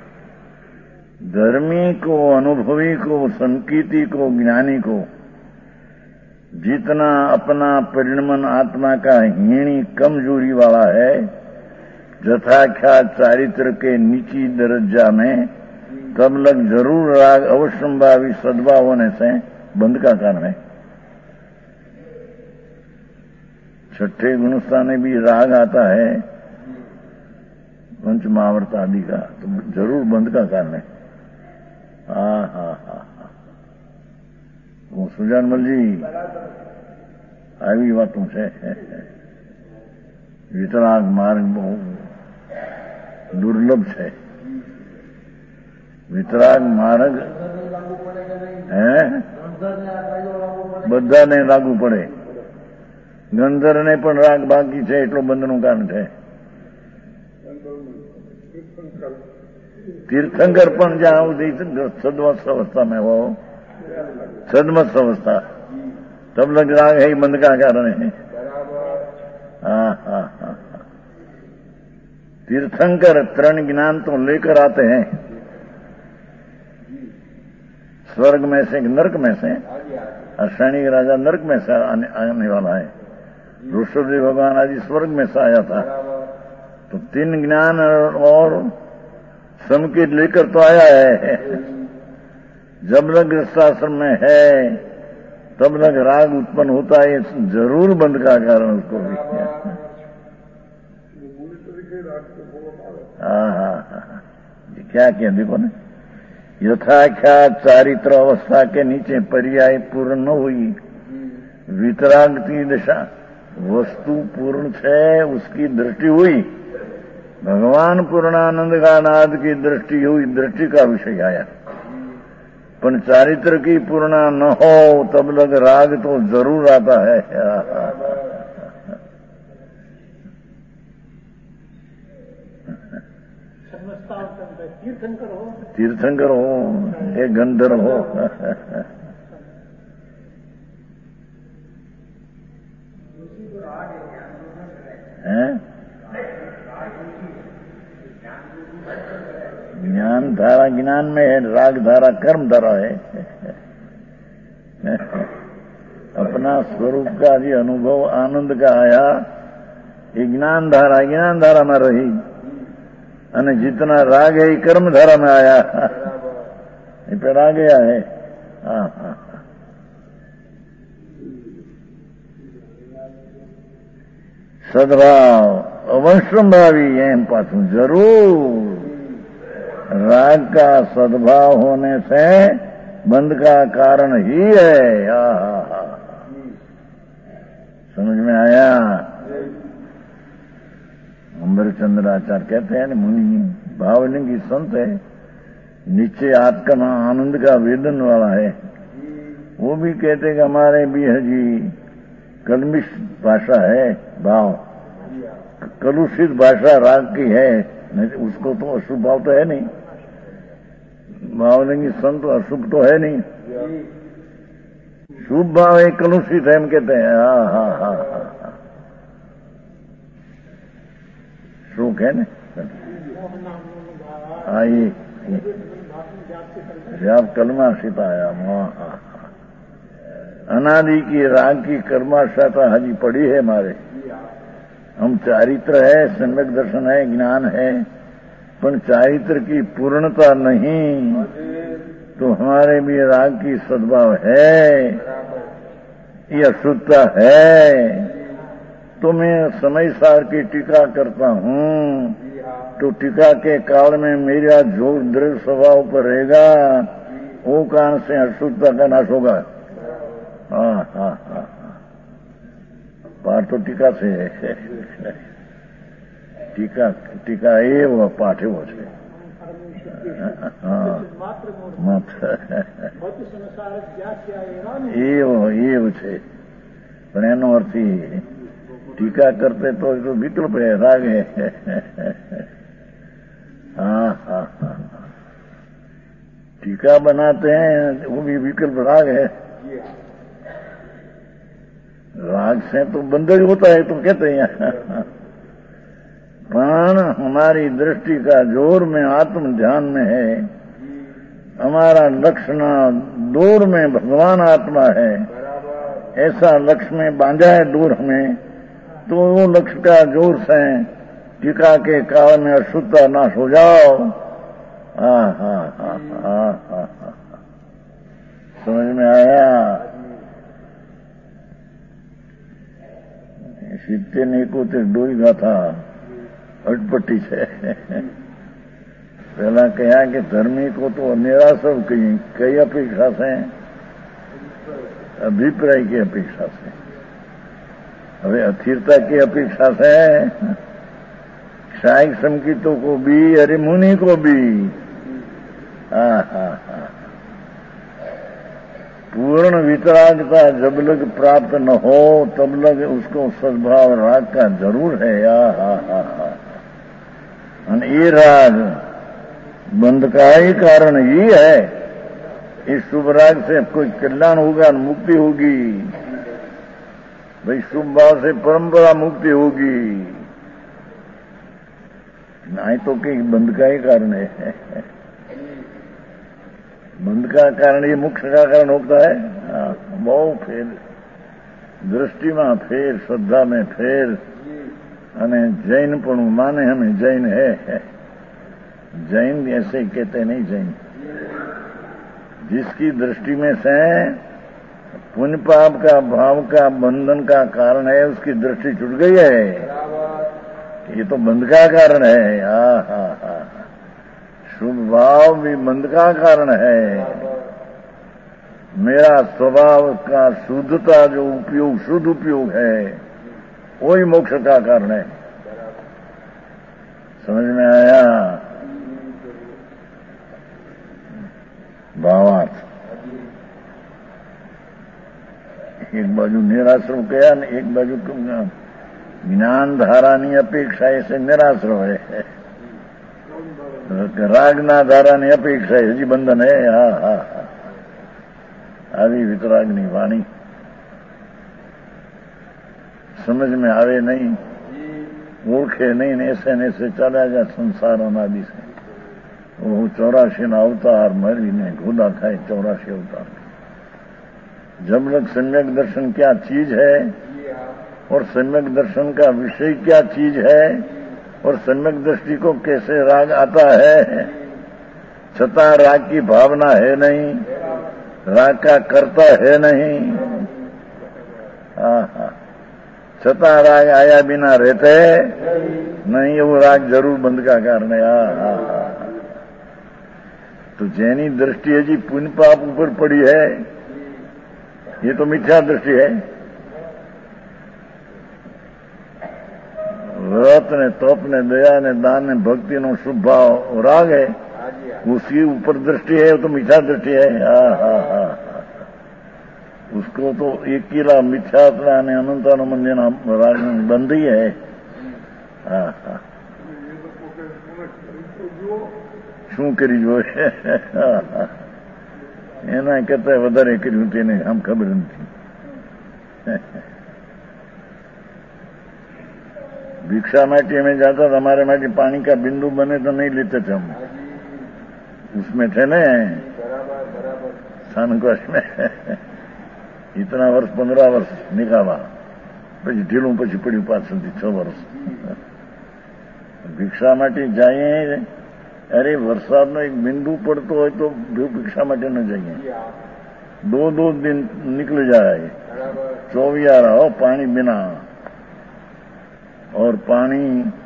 A: धर्मी को, अनुभवी को, संकीर्ति को, ज्ञानी को जितना अपना परिणमन आत्मा का हीणी कमजोरी वाला है, जथाख्या चारित्र के नीची दर्जा में तब लग जरूर राग अवश्यंभावी सद्भाव होने से बंध का कारण है। छठे गुणस्थान में भी राग आता है पंचमावर्त आदि का, तो जरूर बंध का कारण है। हा हा हा वो सुजानमल जी આવી વાતો છે। વિતરાગ માર્ગ બહુ દુર્લભ છે। વિતરાગ માર્ગ હે બધાને લાગુ પડે। ગંધર્વને પણ રાગ બાકી છે એટલો બંધનું કારણ છે। तीर्थंकर पण जहां सदमत अवस्था में हो, सदमत अवस्था, तब लग राग है बंध का कारण है। हाँ हाँ हाँ तीर्थंकर तरण ज्ञान तो लेकर आते हैं स्वर्ग में से, नरक में से। अश्वनी राजा नरक में से आने, आने वाला है। ऋषभदेव भगवान आदि स्वर्ग में से आया था। तो तीन ज्ञान और संकेत लेकर तो आया है। जब लग गृहस्थाश्रम में है तब लग राग उत्पन्न होता है, जरूर बंध का कारण उसको भी। हाँ हाँ हाँ क्या किया देखो ना, यथाख्या चारित्र अवस्था के नीचे पर्याय पूर्ण न हुई। वितराग की दशा वस्तु पूर्ण है उसकी दृष्टि हुई, भगवान पूर्णानंद का नाद की दृष्टि हुई, दृष्टि का विषय आया। पर चारित्र की पूर्णा न हो तब लग राग तो जरूर आता है। तीर्थंकर हो तीर्थंकर हो एक गंधर्व हो। हैं ज्ञान धारा ज्ञान में है, राग धारा कर्म धारा है। अपना स्वरूप का भी अनुभव आनंद का आया, ये ज्ञान धारा ज्ञान धारा में रही, અને जितना राग है कर्म धारा में आया, ये पे आ गया है। हाँ हाँ सद्भाव अवश्यंभावी एम पाछू जरूर राग का सद्भाव होने से बंध का कारण ही है। आहा समझ में आया। अम्बरचंद्राचार्य कहते हैं मुनि भावलिंगी संत है, नीचे आत्मा आनंद का वेदन वाला है। वो भी कहते कि हमारे भी जी कलमिश भाषा है, भाव कलुषित भाषा राग की है, उसको तो अशुभ भाव तो है नहीं। भावलिंगी संत अशुभ तो है नहीं, शुभ भाव है, कलुषित है हम कहते हैं। हाँ हाँ हाँ हाँ सुख है ना। हाँ ये जब कलमाशिता आया वहां अनादि की राग की कर्माशयता हजी पड़ी है हमारे। हम चारित्र है, सम्यक दर्शन है, ज्ञान है, पर चारित्र की पूर्णता नहीं, तो हमारे भी राग की सद्भाव है, ये अशुद्धता है। तो मैं समय सार की टीका करता हूँ, तो टीका के काल में मेरा जो दृढ़ स्वभाव पर रहेगा वो कारण से अशुद्धता का नाश होगा। हाँ हाँ हाँ पाठ तो टीका से है। टीका टीका एव पाठ एवो છે। हाँ मात्र एव एव છે, પણ એનો અર્થ टीका करते तो जो विकल्प है, राग है। हाँ हाँ हाँ टीका बनाते हैं वो भी विकल्प राग है। राग से तो बंधन होता है तो कहते हैं, पर हमारी दृष्टि का जोर में आत्म ध्यान में है, हमारा लक्ष्य दूर में भगवान आत्मा है, ऐसा लक्ष्य में बांधा है दूर हमें, तो वो लक्ष्य का जोर से टीका के काल में अशुद्धता नाश हो जाओ। हाँ हाँ हाँ हाँ हाँ हाँ समझ में आया। सीते ने को ते डोई गाथा अटपटी है। पहला कहा कि धर्मी को तो निराशव कही कई अपेक्षा से अभिप्राय की अपेक्षा से, હવે अस्थिरता की अपेक्षा से क्षायिक संकेतों को भी अरे मुनि को भी। हाँ हाँ हाँ पूर्ण वितरागता जब लग प्राप्त न हो तब लग उसको सद्भाव राग का जरूर है। हा हा हा हा ये राग बंध का ही कारण ये है। इस शुभ राग से कोई कल्याण होगा, मुक्ति होगी। भाई शुभ भाव से परंपरा मुक्ति होगी, नहीं तो कि बंध का ही कारण है। बंध का कारण ये मोक्ष का कारण होता है। बहुत फेर दृष्टि में फेर, श्रद्धा में फेर, अने जैन पण माने हमें जैन है। जैन ऐसे कहते नहीं जैन, जिसकी दृष्टि में से पुण्य पाप का भाव का बंधन का कारण है, उसकी दृष्टि छूट गई है। ये तो बंध का कारण है। हा हा हा शुभ भाव भी बंध का कारण है। मेरा स्वभाव का शुद्धता जो उपयोग, शुद्ध उपयोग है, वही मोक्ष का कारण है। समझ में आया भावार्थ। एक बाजू निराश्रव कया ने एक बाजू ज्ञान धारानी अपेक्षा ऐसे निराश्रव है। रागना धारानी अपेक्षा है, हजी बंधन है। हा हा हा આવી વિતરાગની વાણી समझ में आवे नहीं, ओळखे नहीं ने ऐसे ने ऐसे चला जा संसार अनादि से। वो चौरासी ना अवतार मरी ने घोड़ा खाए चौरासी अवतार। जब लग सम्यक दर्शन क्या चीज है और सम्यक दर्शन का विषय क्या चीज है और सम्यक दृष्टि को कैसे राग आता है, छता राग की भावना है नहीं, राग का करता है नहीं। हाँ हाँ छता राग आया बिना रहते नहीं, वो राग जरूर बंध का कारण है। हाँ हाँ हाँ तो जैनी दृष्टि है जी पुण्य पाप ऊपर पड़ी है, ये तो मिथ्या दृष्टि है। व्रत ने तप ने दया ने दान ने भक्ति नो शुभ भाव राग है, उसकी ऊपर दृष्टि है, वो तो मिथ्या दृष्टि है। हाँ हाँ हाँ उसको तो एक किला मिथ्यात्मा ने अनंता मंदिर राग बंद ही है। हाँ हाँ શું કરી જોઈએ એના કરતા વધારે કર્યું તેને આમ ખબર નથી। भिक्षा माटी में जाता था, हमारे माटी पानी का बिंदु बने तो नहीं लेते थे हम, उसमें थे न स्थानकोश में। इतना वर्ष पंद्रह वर्ष निकाला, પછી ઢીલું પછી પડ્યું પાછળથી છ વર્ષ। भिक्षा माटी जाइए, अरे वरसाद एक बिंदु पड़तो हो तो भिक्षा माटे न जाइए, दो दो दिन निकल जाए, चौबियारा हो पानी बिना, और पानी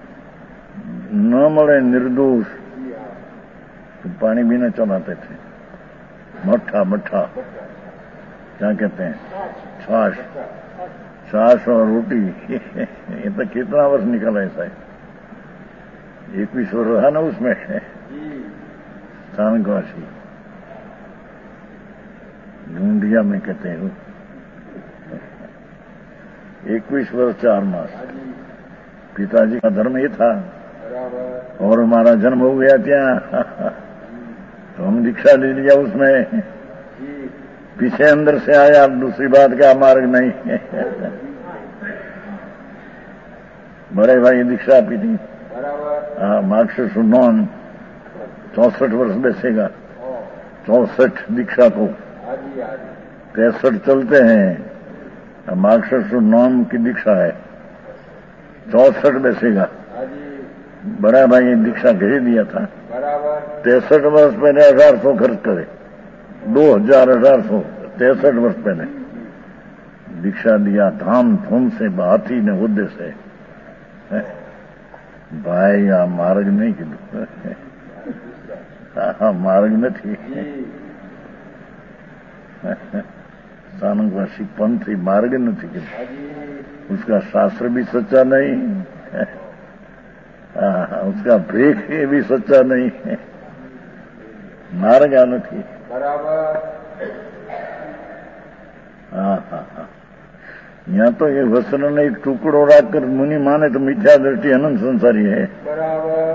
A: न મળે निर्दोष तो पानी बिना चलाते थे। मट्ठा मट्ठा क्या कहते हैं, छाछ छाछ और रोटी। ये तो कितना वर्ष निकला ऐसा है, इक्कीस वर्ष रहा ना उसमें स्थानकवासी ढूंढिया में कहते हैं। इक्कीस वर्ष चार मास पिताजी का धर्म ये था, और हमारा जन्म हो गया क्या तो हम दीक्षा ले लिया उसमें। पीछे अंदर से आया, दूसरी बात का मार्ग नहीं। बड़े भाई दीक्षा पी थी, हाँ मार्क्सिस्ट नॉन चौसठ वर्ष बैसेगा, चौसठ दीक्षा को पैंसठ चलते हैं। मार्क्सिस्ट नॉन की दीक्षा है, चौसठ बैसेगा। बड़ा भाई दीक्षा भेज दिया था,
B: बराबर
A: तिरसठ वर्ष पहले अठारह सौ खर्च करे, दो हजार अठारह सौ तिरसठ वर्ष पहले दीक्षा दिया धाम धूम से हाथी ने उद्दे से भाई आ मार्ग नहीं कीधुं हा मार्ग નથી सानंगवासी पंथ ही मार्ग नहीं कीधुं उसका शास्त्र भी सच्चा नहीं उसका भेख भी सच्चा नहीं मार्ग आ नहीं
B: बराबर
A: हाँ हाँ हाँ यहाँ तो ये वसन ने एक टुकड़ो राखकर मुनि माने तो मिथ्या दृष्टि अनंत संसारी है
B: बराबर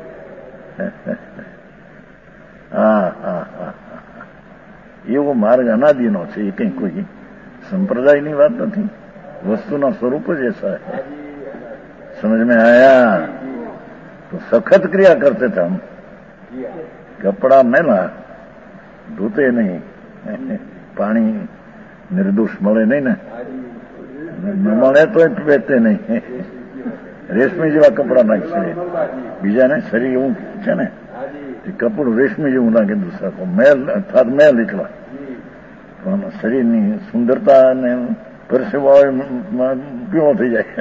A: हाँ हाँ हाँ एवो मार्ग अनादिनो है ये कहीं कोई संप्रदाय की बात नहीं वस्तुना स्वरूप ज ऐसा है समझ में आया तो सखत क्रिया करते थे हम कपड़ा मैला धोते नहीं पानी निर्दोष મળે नहीं ना મળે તો પહેરते नहीं રેશમી જેવા કપડા નાખશે બીજાને શરીર એવું છે ને કપડું રેશમી જેવું નાખે દૂસરા કો મેલ અર્થાત મેલ નીકળે પણ શરીરની સુંદરતા અને પરસેવો પીળો થઈ જાય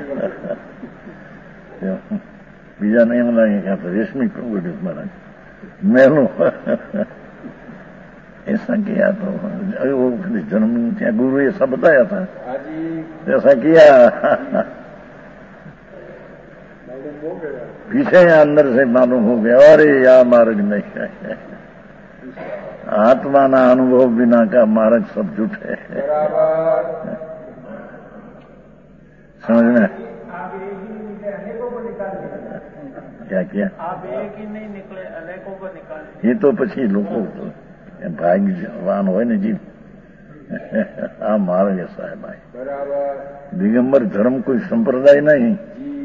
A: બીજાને એમ લાગે કે આપણે રેશમી કપડું મેલું ऐसा किया तो जन्म क्या गुरु ऐसा बताया था ऐसा किया पीछे अंदर से मालूम हो गया अरे या मार्ग नहीं है आत्मा ना अनुभव बिना का मार्ग सब झूठ है समझ में क्या किया
B: आप एक ही नहीं निकले अनेकों को निकाले
A: ये तो पछी लोगों तो भाग्यवान हो ने जीव आ मार्ग ऐसा है भाई
B: बराबर
A: दिगंबर धर्म कोई संप्रदाय नहीं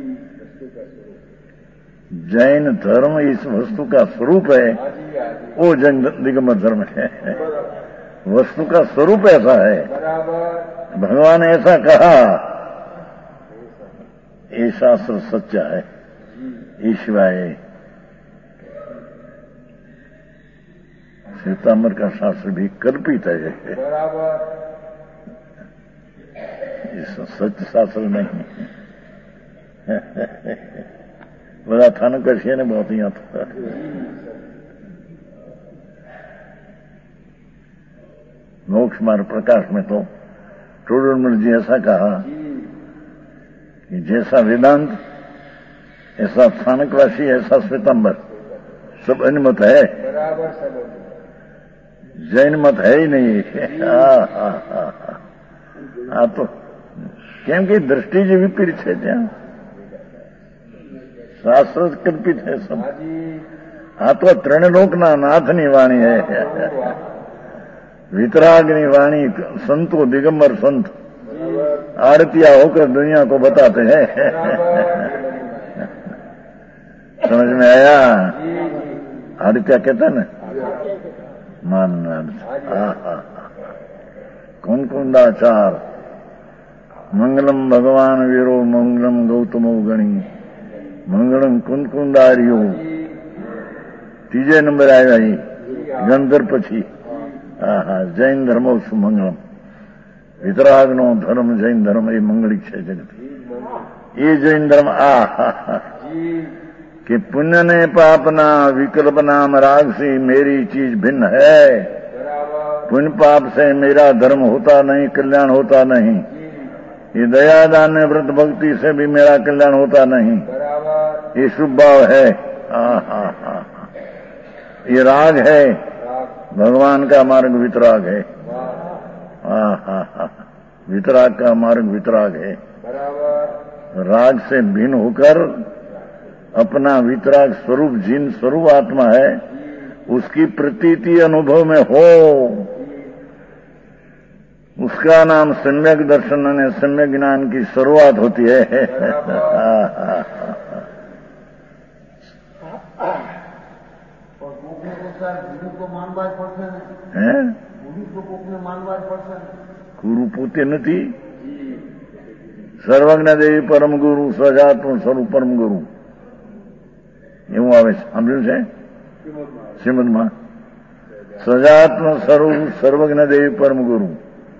A: जैन धर्म इस वस्तु का स्वरूप है वो जैन दिगंबर धर्म है वस्तु का स्वरूप ऐसा है भगवान ने ऐसा कहा ये शास्त्र सच्चा है ईश्वाय श्वेतांबर का शास्त्र भी कल्पित है सच शास्त्र नहीं बड़ा थानक करके ने बहुत ही आता मोक्ष मार्ग प्रकाश में तो टोडरमल जी ऐसा कहा कि जैसा वेदांत ऐसा स्थानकवासी ऐसा श्वेतांबर सब अनुमत है जैन मत है ही नहीं आ तो केम की दृष्टि जी विपरीत है त्या शास्त्र कल्पित है सब आ तो त्रणलोकना नाथनी वाणी है वितरागनी वाणी संतो दिगंबर संत आरतिया होकर दुनिया को बताते हैं समझ में आया आरतिया कहते ना मान कुंकुंदाचार मंगलम भगवान वीरो मंगलम गौतमो गणी मंगलम कुंकुंदारियो तीजे नंबर आया ही गंधर पछी हाँ हाँ जैन धर्मो सुमंगलम वितरागनो धर्म जैन धर्म ये मंगलिक है जगत ये जैन धर्म आ हा हा कि पुण्य ने पापना विकल्प नाम राग से मेरी चीज भिन्न है पुण्य पाप से मेरा धर्म होता नहीं कल्याण होता नहीं ये दया दान व्रत भक्ति से भी मेरा कल्याण होता नहीं ये शुभ भाव है हाँ हाँ हाँ ये राग है भगवान का मार्ग वितराग है हाँ हाँ हाँ वितराग का मार्ग वितराग है राग से भिन्न होकर अपना वितराग स्वरूप जिन स्वरूप आत्मा है उसकी प्रतीति अनुभव में हो उसका नाम सम्यक दर्शन ने सम्यक ज्ञान की शुरुआत होती है गुरु पोते नहीं सर्वज्ञ देवी परम गुरु सजात्म स्वरूप परम गुरु એવું આવે છે, સાંભળ્યું છે શ્રીમદમાં? સજાત્મ સ્વરૂપ સર્વજ્ઞ દેવી પરમ ગુરુ.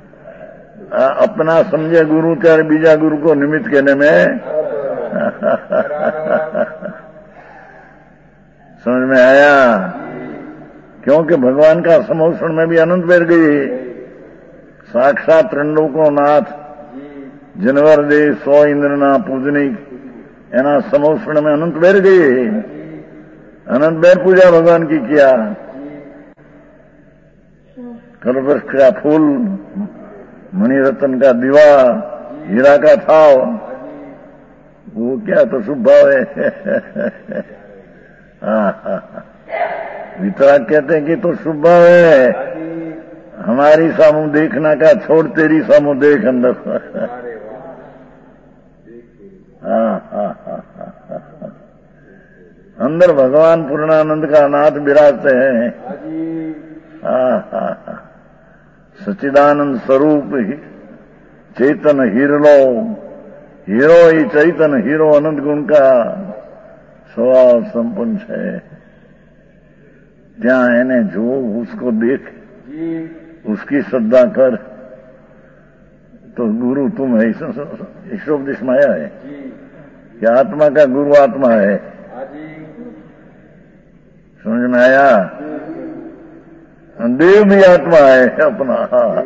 A: अपना समझे गुरु त्यारे बीजा गुरु को निमित्त कहने में समझ में आया? क्योंकि भगवान का समोषण में भी अनंत बैठ गई. साक्षात त्रिलोको नाथ जनवर दे सौ इंद्रना पूजनिक एना समोषण में अनंत बैठ गई. अनंत बैठ पूजा भगवान की किया. कल्पवृक्ष का फूल, मणिरत्न का दीवा, हीरा का थाव, वो क्या तो शुभ भाव है. वितराग कहते हैं कि तो शुभ भाव है. हमारी सामू देखना का छोड़ तेरी सामू देख अंदर. अंदर भगवान पूर्णानंद का नाथ विराजते हैं. सच्चिदानंद स्वरूप चेतन हीरो हीरो ही चैतन हीरो अनंत गुण का स्वभाव संपन्न है. ત્યાં એને જો, उसको देख, उसकी श्रद्धा कर तो गुरु तुम है. ईश्वरोपदेश में आया है कि आत्मा का गुरु आत्मा है. समझ में आया? देव भी आत्मा है अपना.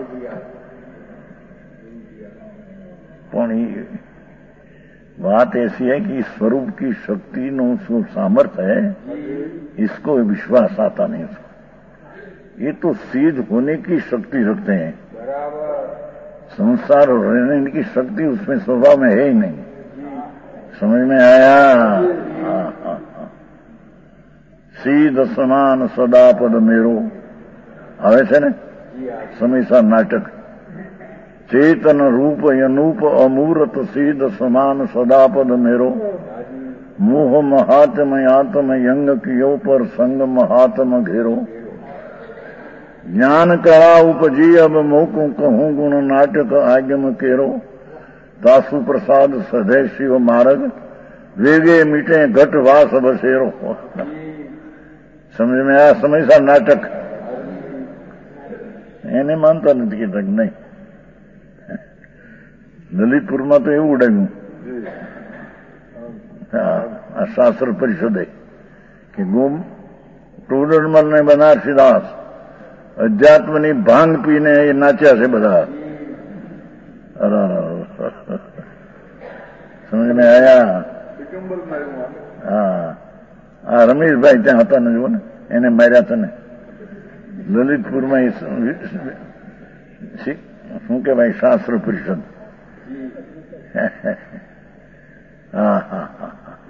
A: પણ बात ऐसी है कि स्वरूप की शक्ति नो जो सामर्थ्य है, इसको विश्वास आता नहीं. ये तो सिद्ध होने की शक्ति रखते हैं. संसार और रहने की शक्ति उसमें स्वभाव में है ही नहीं. समझ में आया? सीध समान सदा पद मेरो આવે છે ને સમીસા નાટક. चेतन रूप अनूप अमूर्त सीध समान सदापद मेरो मोह महात्म आत्म यंग कियो पर संग महात्म घेरो ज्ञान करा उपजी अब मोकू कहूं गुण नाटक आगम केरो दासु प्रसाद सदै शिव मार्ग वेगे मीटे घट वास बसेरो. समझ में आया? समीसा नाटक એને માનતા નથી કે નહીં. લલિતપુરમાં તો એવું ઉડાવ્યું આ શાસ્ત્ર પરિષદે કે ગુમ ટોડરમલ ને બનારસીદાસ અધ્યાત્મની ભાંગ પીને એ નાચ્યા છે બધા. સમજ મેં આયા? હા, આ રમેશભાઈ ત્યાં હતા ને, જુઓ ને, એને માર્યા હતા ને લલિતપુરમાં. શું કહેવાય? શાસ્ત્ર પરિષદ. હા હા હા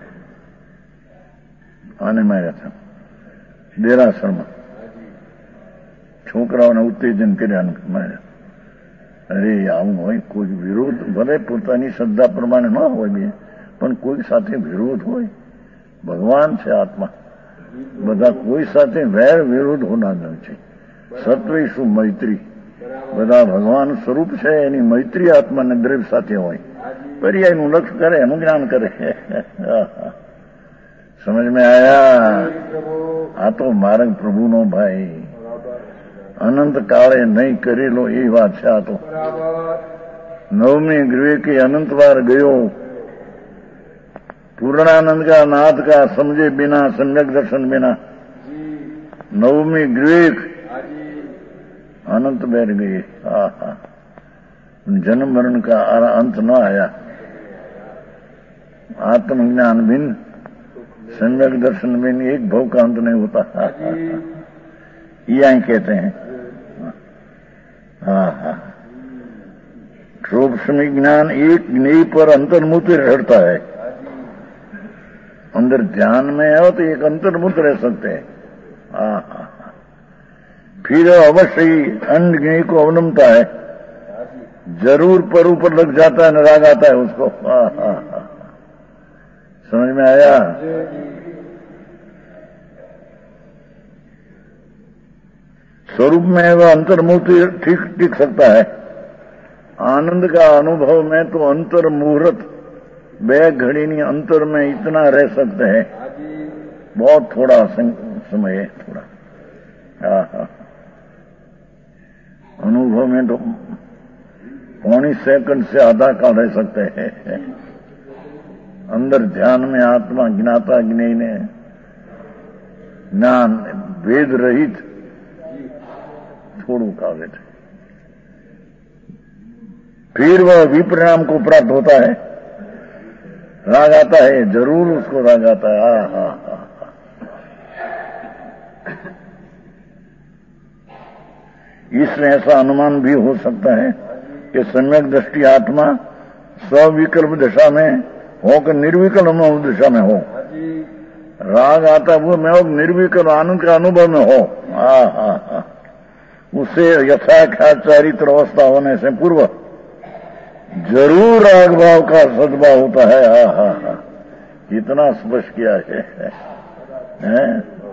A: આને માર્યા હતા દેરાસરમાં. છોકરાઓને ઉત્તેજન કર્યા માર્યા. અરે આવું હોય? કોઈ વિરોધ ભલે પોતાની શ્રદ્ધા પ્રમાણે ન હોય બે, પણ કોઈ સાથે વિરોધ હોય? ભગવાન છે આત્મા. બધા કોઈ સાથે વેર વિરોધ હોનાર નથી. સત્વે શું મૈત્રી, બધા ભગવાન સ્વરૂપ છે. એની મૈત્રી આત્માને દ્રવ્ય સાથે હોય. પર્યાયનું લક્ષ્ય કરે, એનું જ્ઞાન કરે. સમજ મેં આયા? આ તો માર્ગ પ્રભુનો ભાઈ અનંત કાળે નહીં કરેલો એ વાત છે. આ તો નવમી ગૃહ કે અનંત વાર ગયો पूर्णानंद का नाथ का समझे बिना सम्यक दर्शन बिना नवमी ग्रीक अनंत बैठ गए. जन्म मरण का अंत न आया. आत्मज्ञान बिन सम्यक दर्शन बिन एक भव का अंत नहीं होता. यही कहते हैं. हाँ हाँ क्षोभस्मी ज्ञान एक ज्ञेय पर अंतर्मुक्त रहता है. अंदर ध्यान में हो तो एक अंतर्मुक्त रह सकते हैं. हाँ हाँ फिर अवश्य ही अंड ज्ञेय को अवनमता है. जरूर पर ऊपर लग जाता है, राग आता है उसको. हाँ हाँ हाँ समझ में आया? स्वरूप में वह अंतर्मुक्ति ठीक टिक सकता है. आनंद का अनुभव में तो अंतर मुहूर्त बे घड़ी अंतर में इतना रह सकते हैं बहुत थोड़ा समय है, थोड़ा। हाँ, अनुभव में तो पौनी सेकंड से आधा काल रह सकते हैं। अंदर ध्यान में आत्मा ज्ञाता ज्ञेय ने ज्ञान वेद रहित थोड़ू काल थे, फिर वह विपरिणाम को प्राप्त होता है। राग आता है, जरूर उसको राग आता है। हा हा हा इसमें ऐसा अनुमान भी हो सकता है कि सम्यक दृष्टि आत्मा स्विकल्प दशा में हो कि निर्विकल्प दशा में हो। राग आता वो में हो, निर्विकल्प आनंद के अनुभव में हो। हा हा हा उससे यथाख्याचारित्र अवस्था होने से पूर्व जरूर राग भाव का सद्भाव होता है। हा हा हा इतना स्पष्ट किया है, है?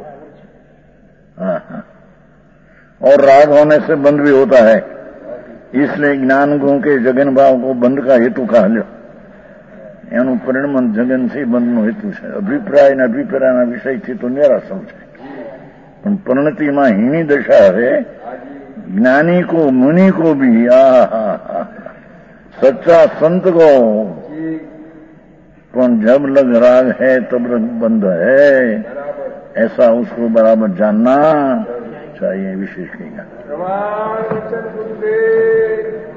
A: हा हा और राग होने से बंध भी होता है, इसलिए ज्ञान गुण के जगन भाव को बंध का हेतु कहा लो। एनु परिणाम जगन से बंध नो हेतु है। अभिप्राय ने अभिप्राय विषय थी तो न्यारा समझे, पण परिणति में हीनी दशा है। ज्ञानी को मुनि को भी आ हा हा सच्चा संत को पण जब लग राग है तब बंध है, ऐसा उसको बराबर जानना चाहिए। विशेष कहेगा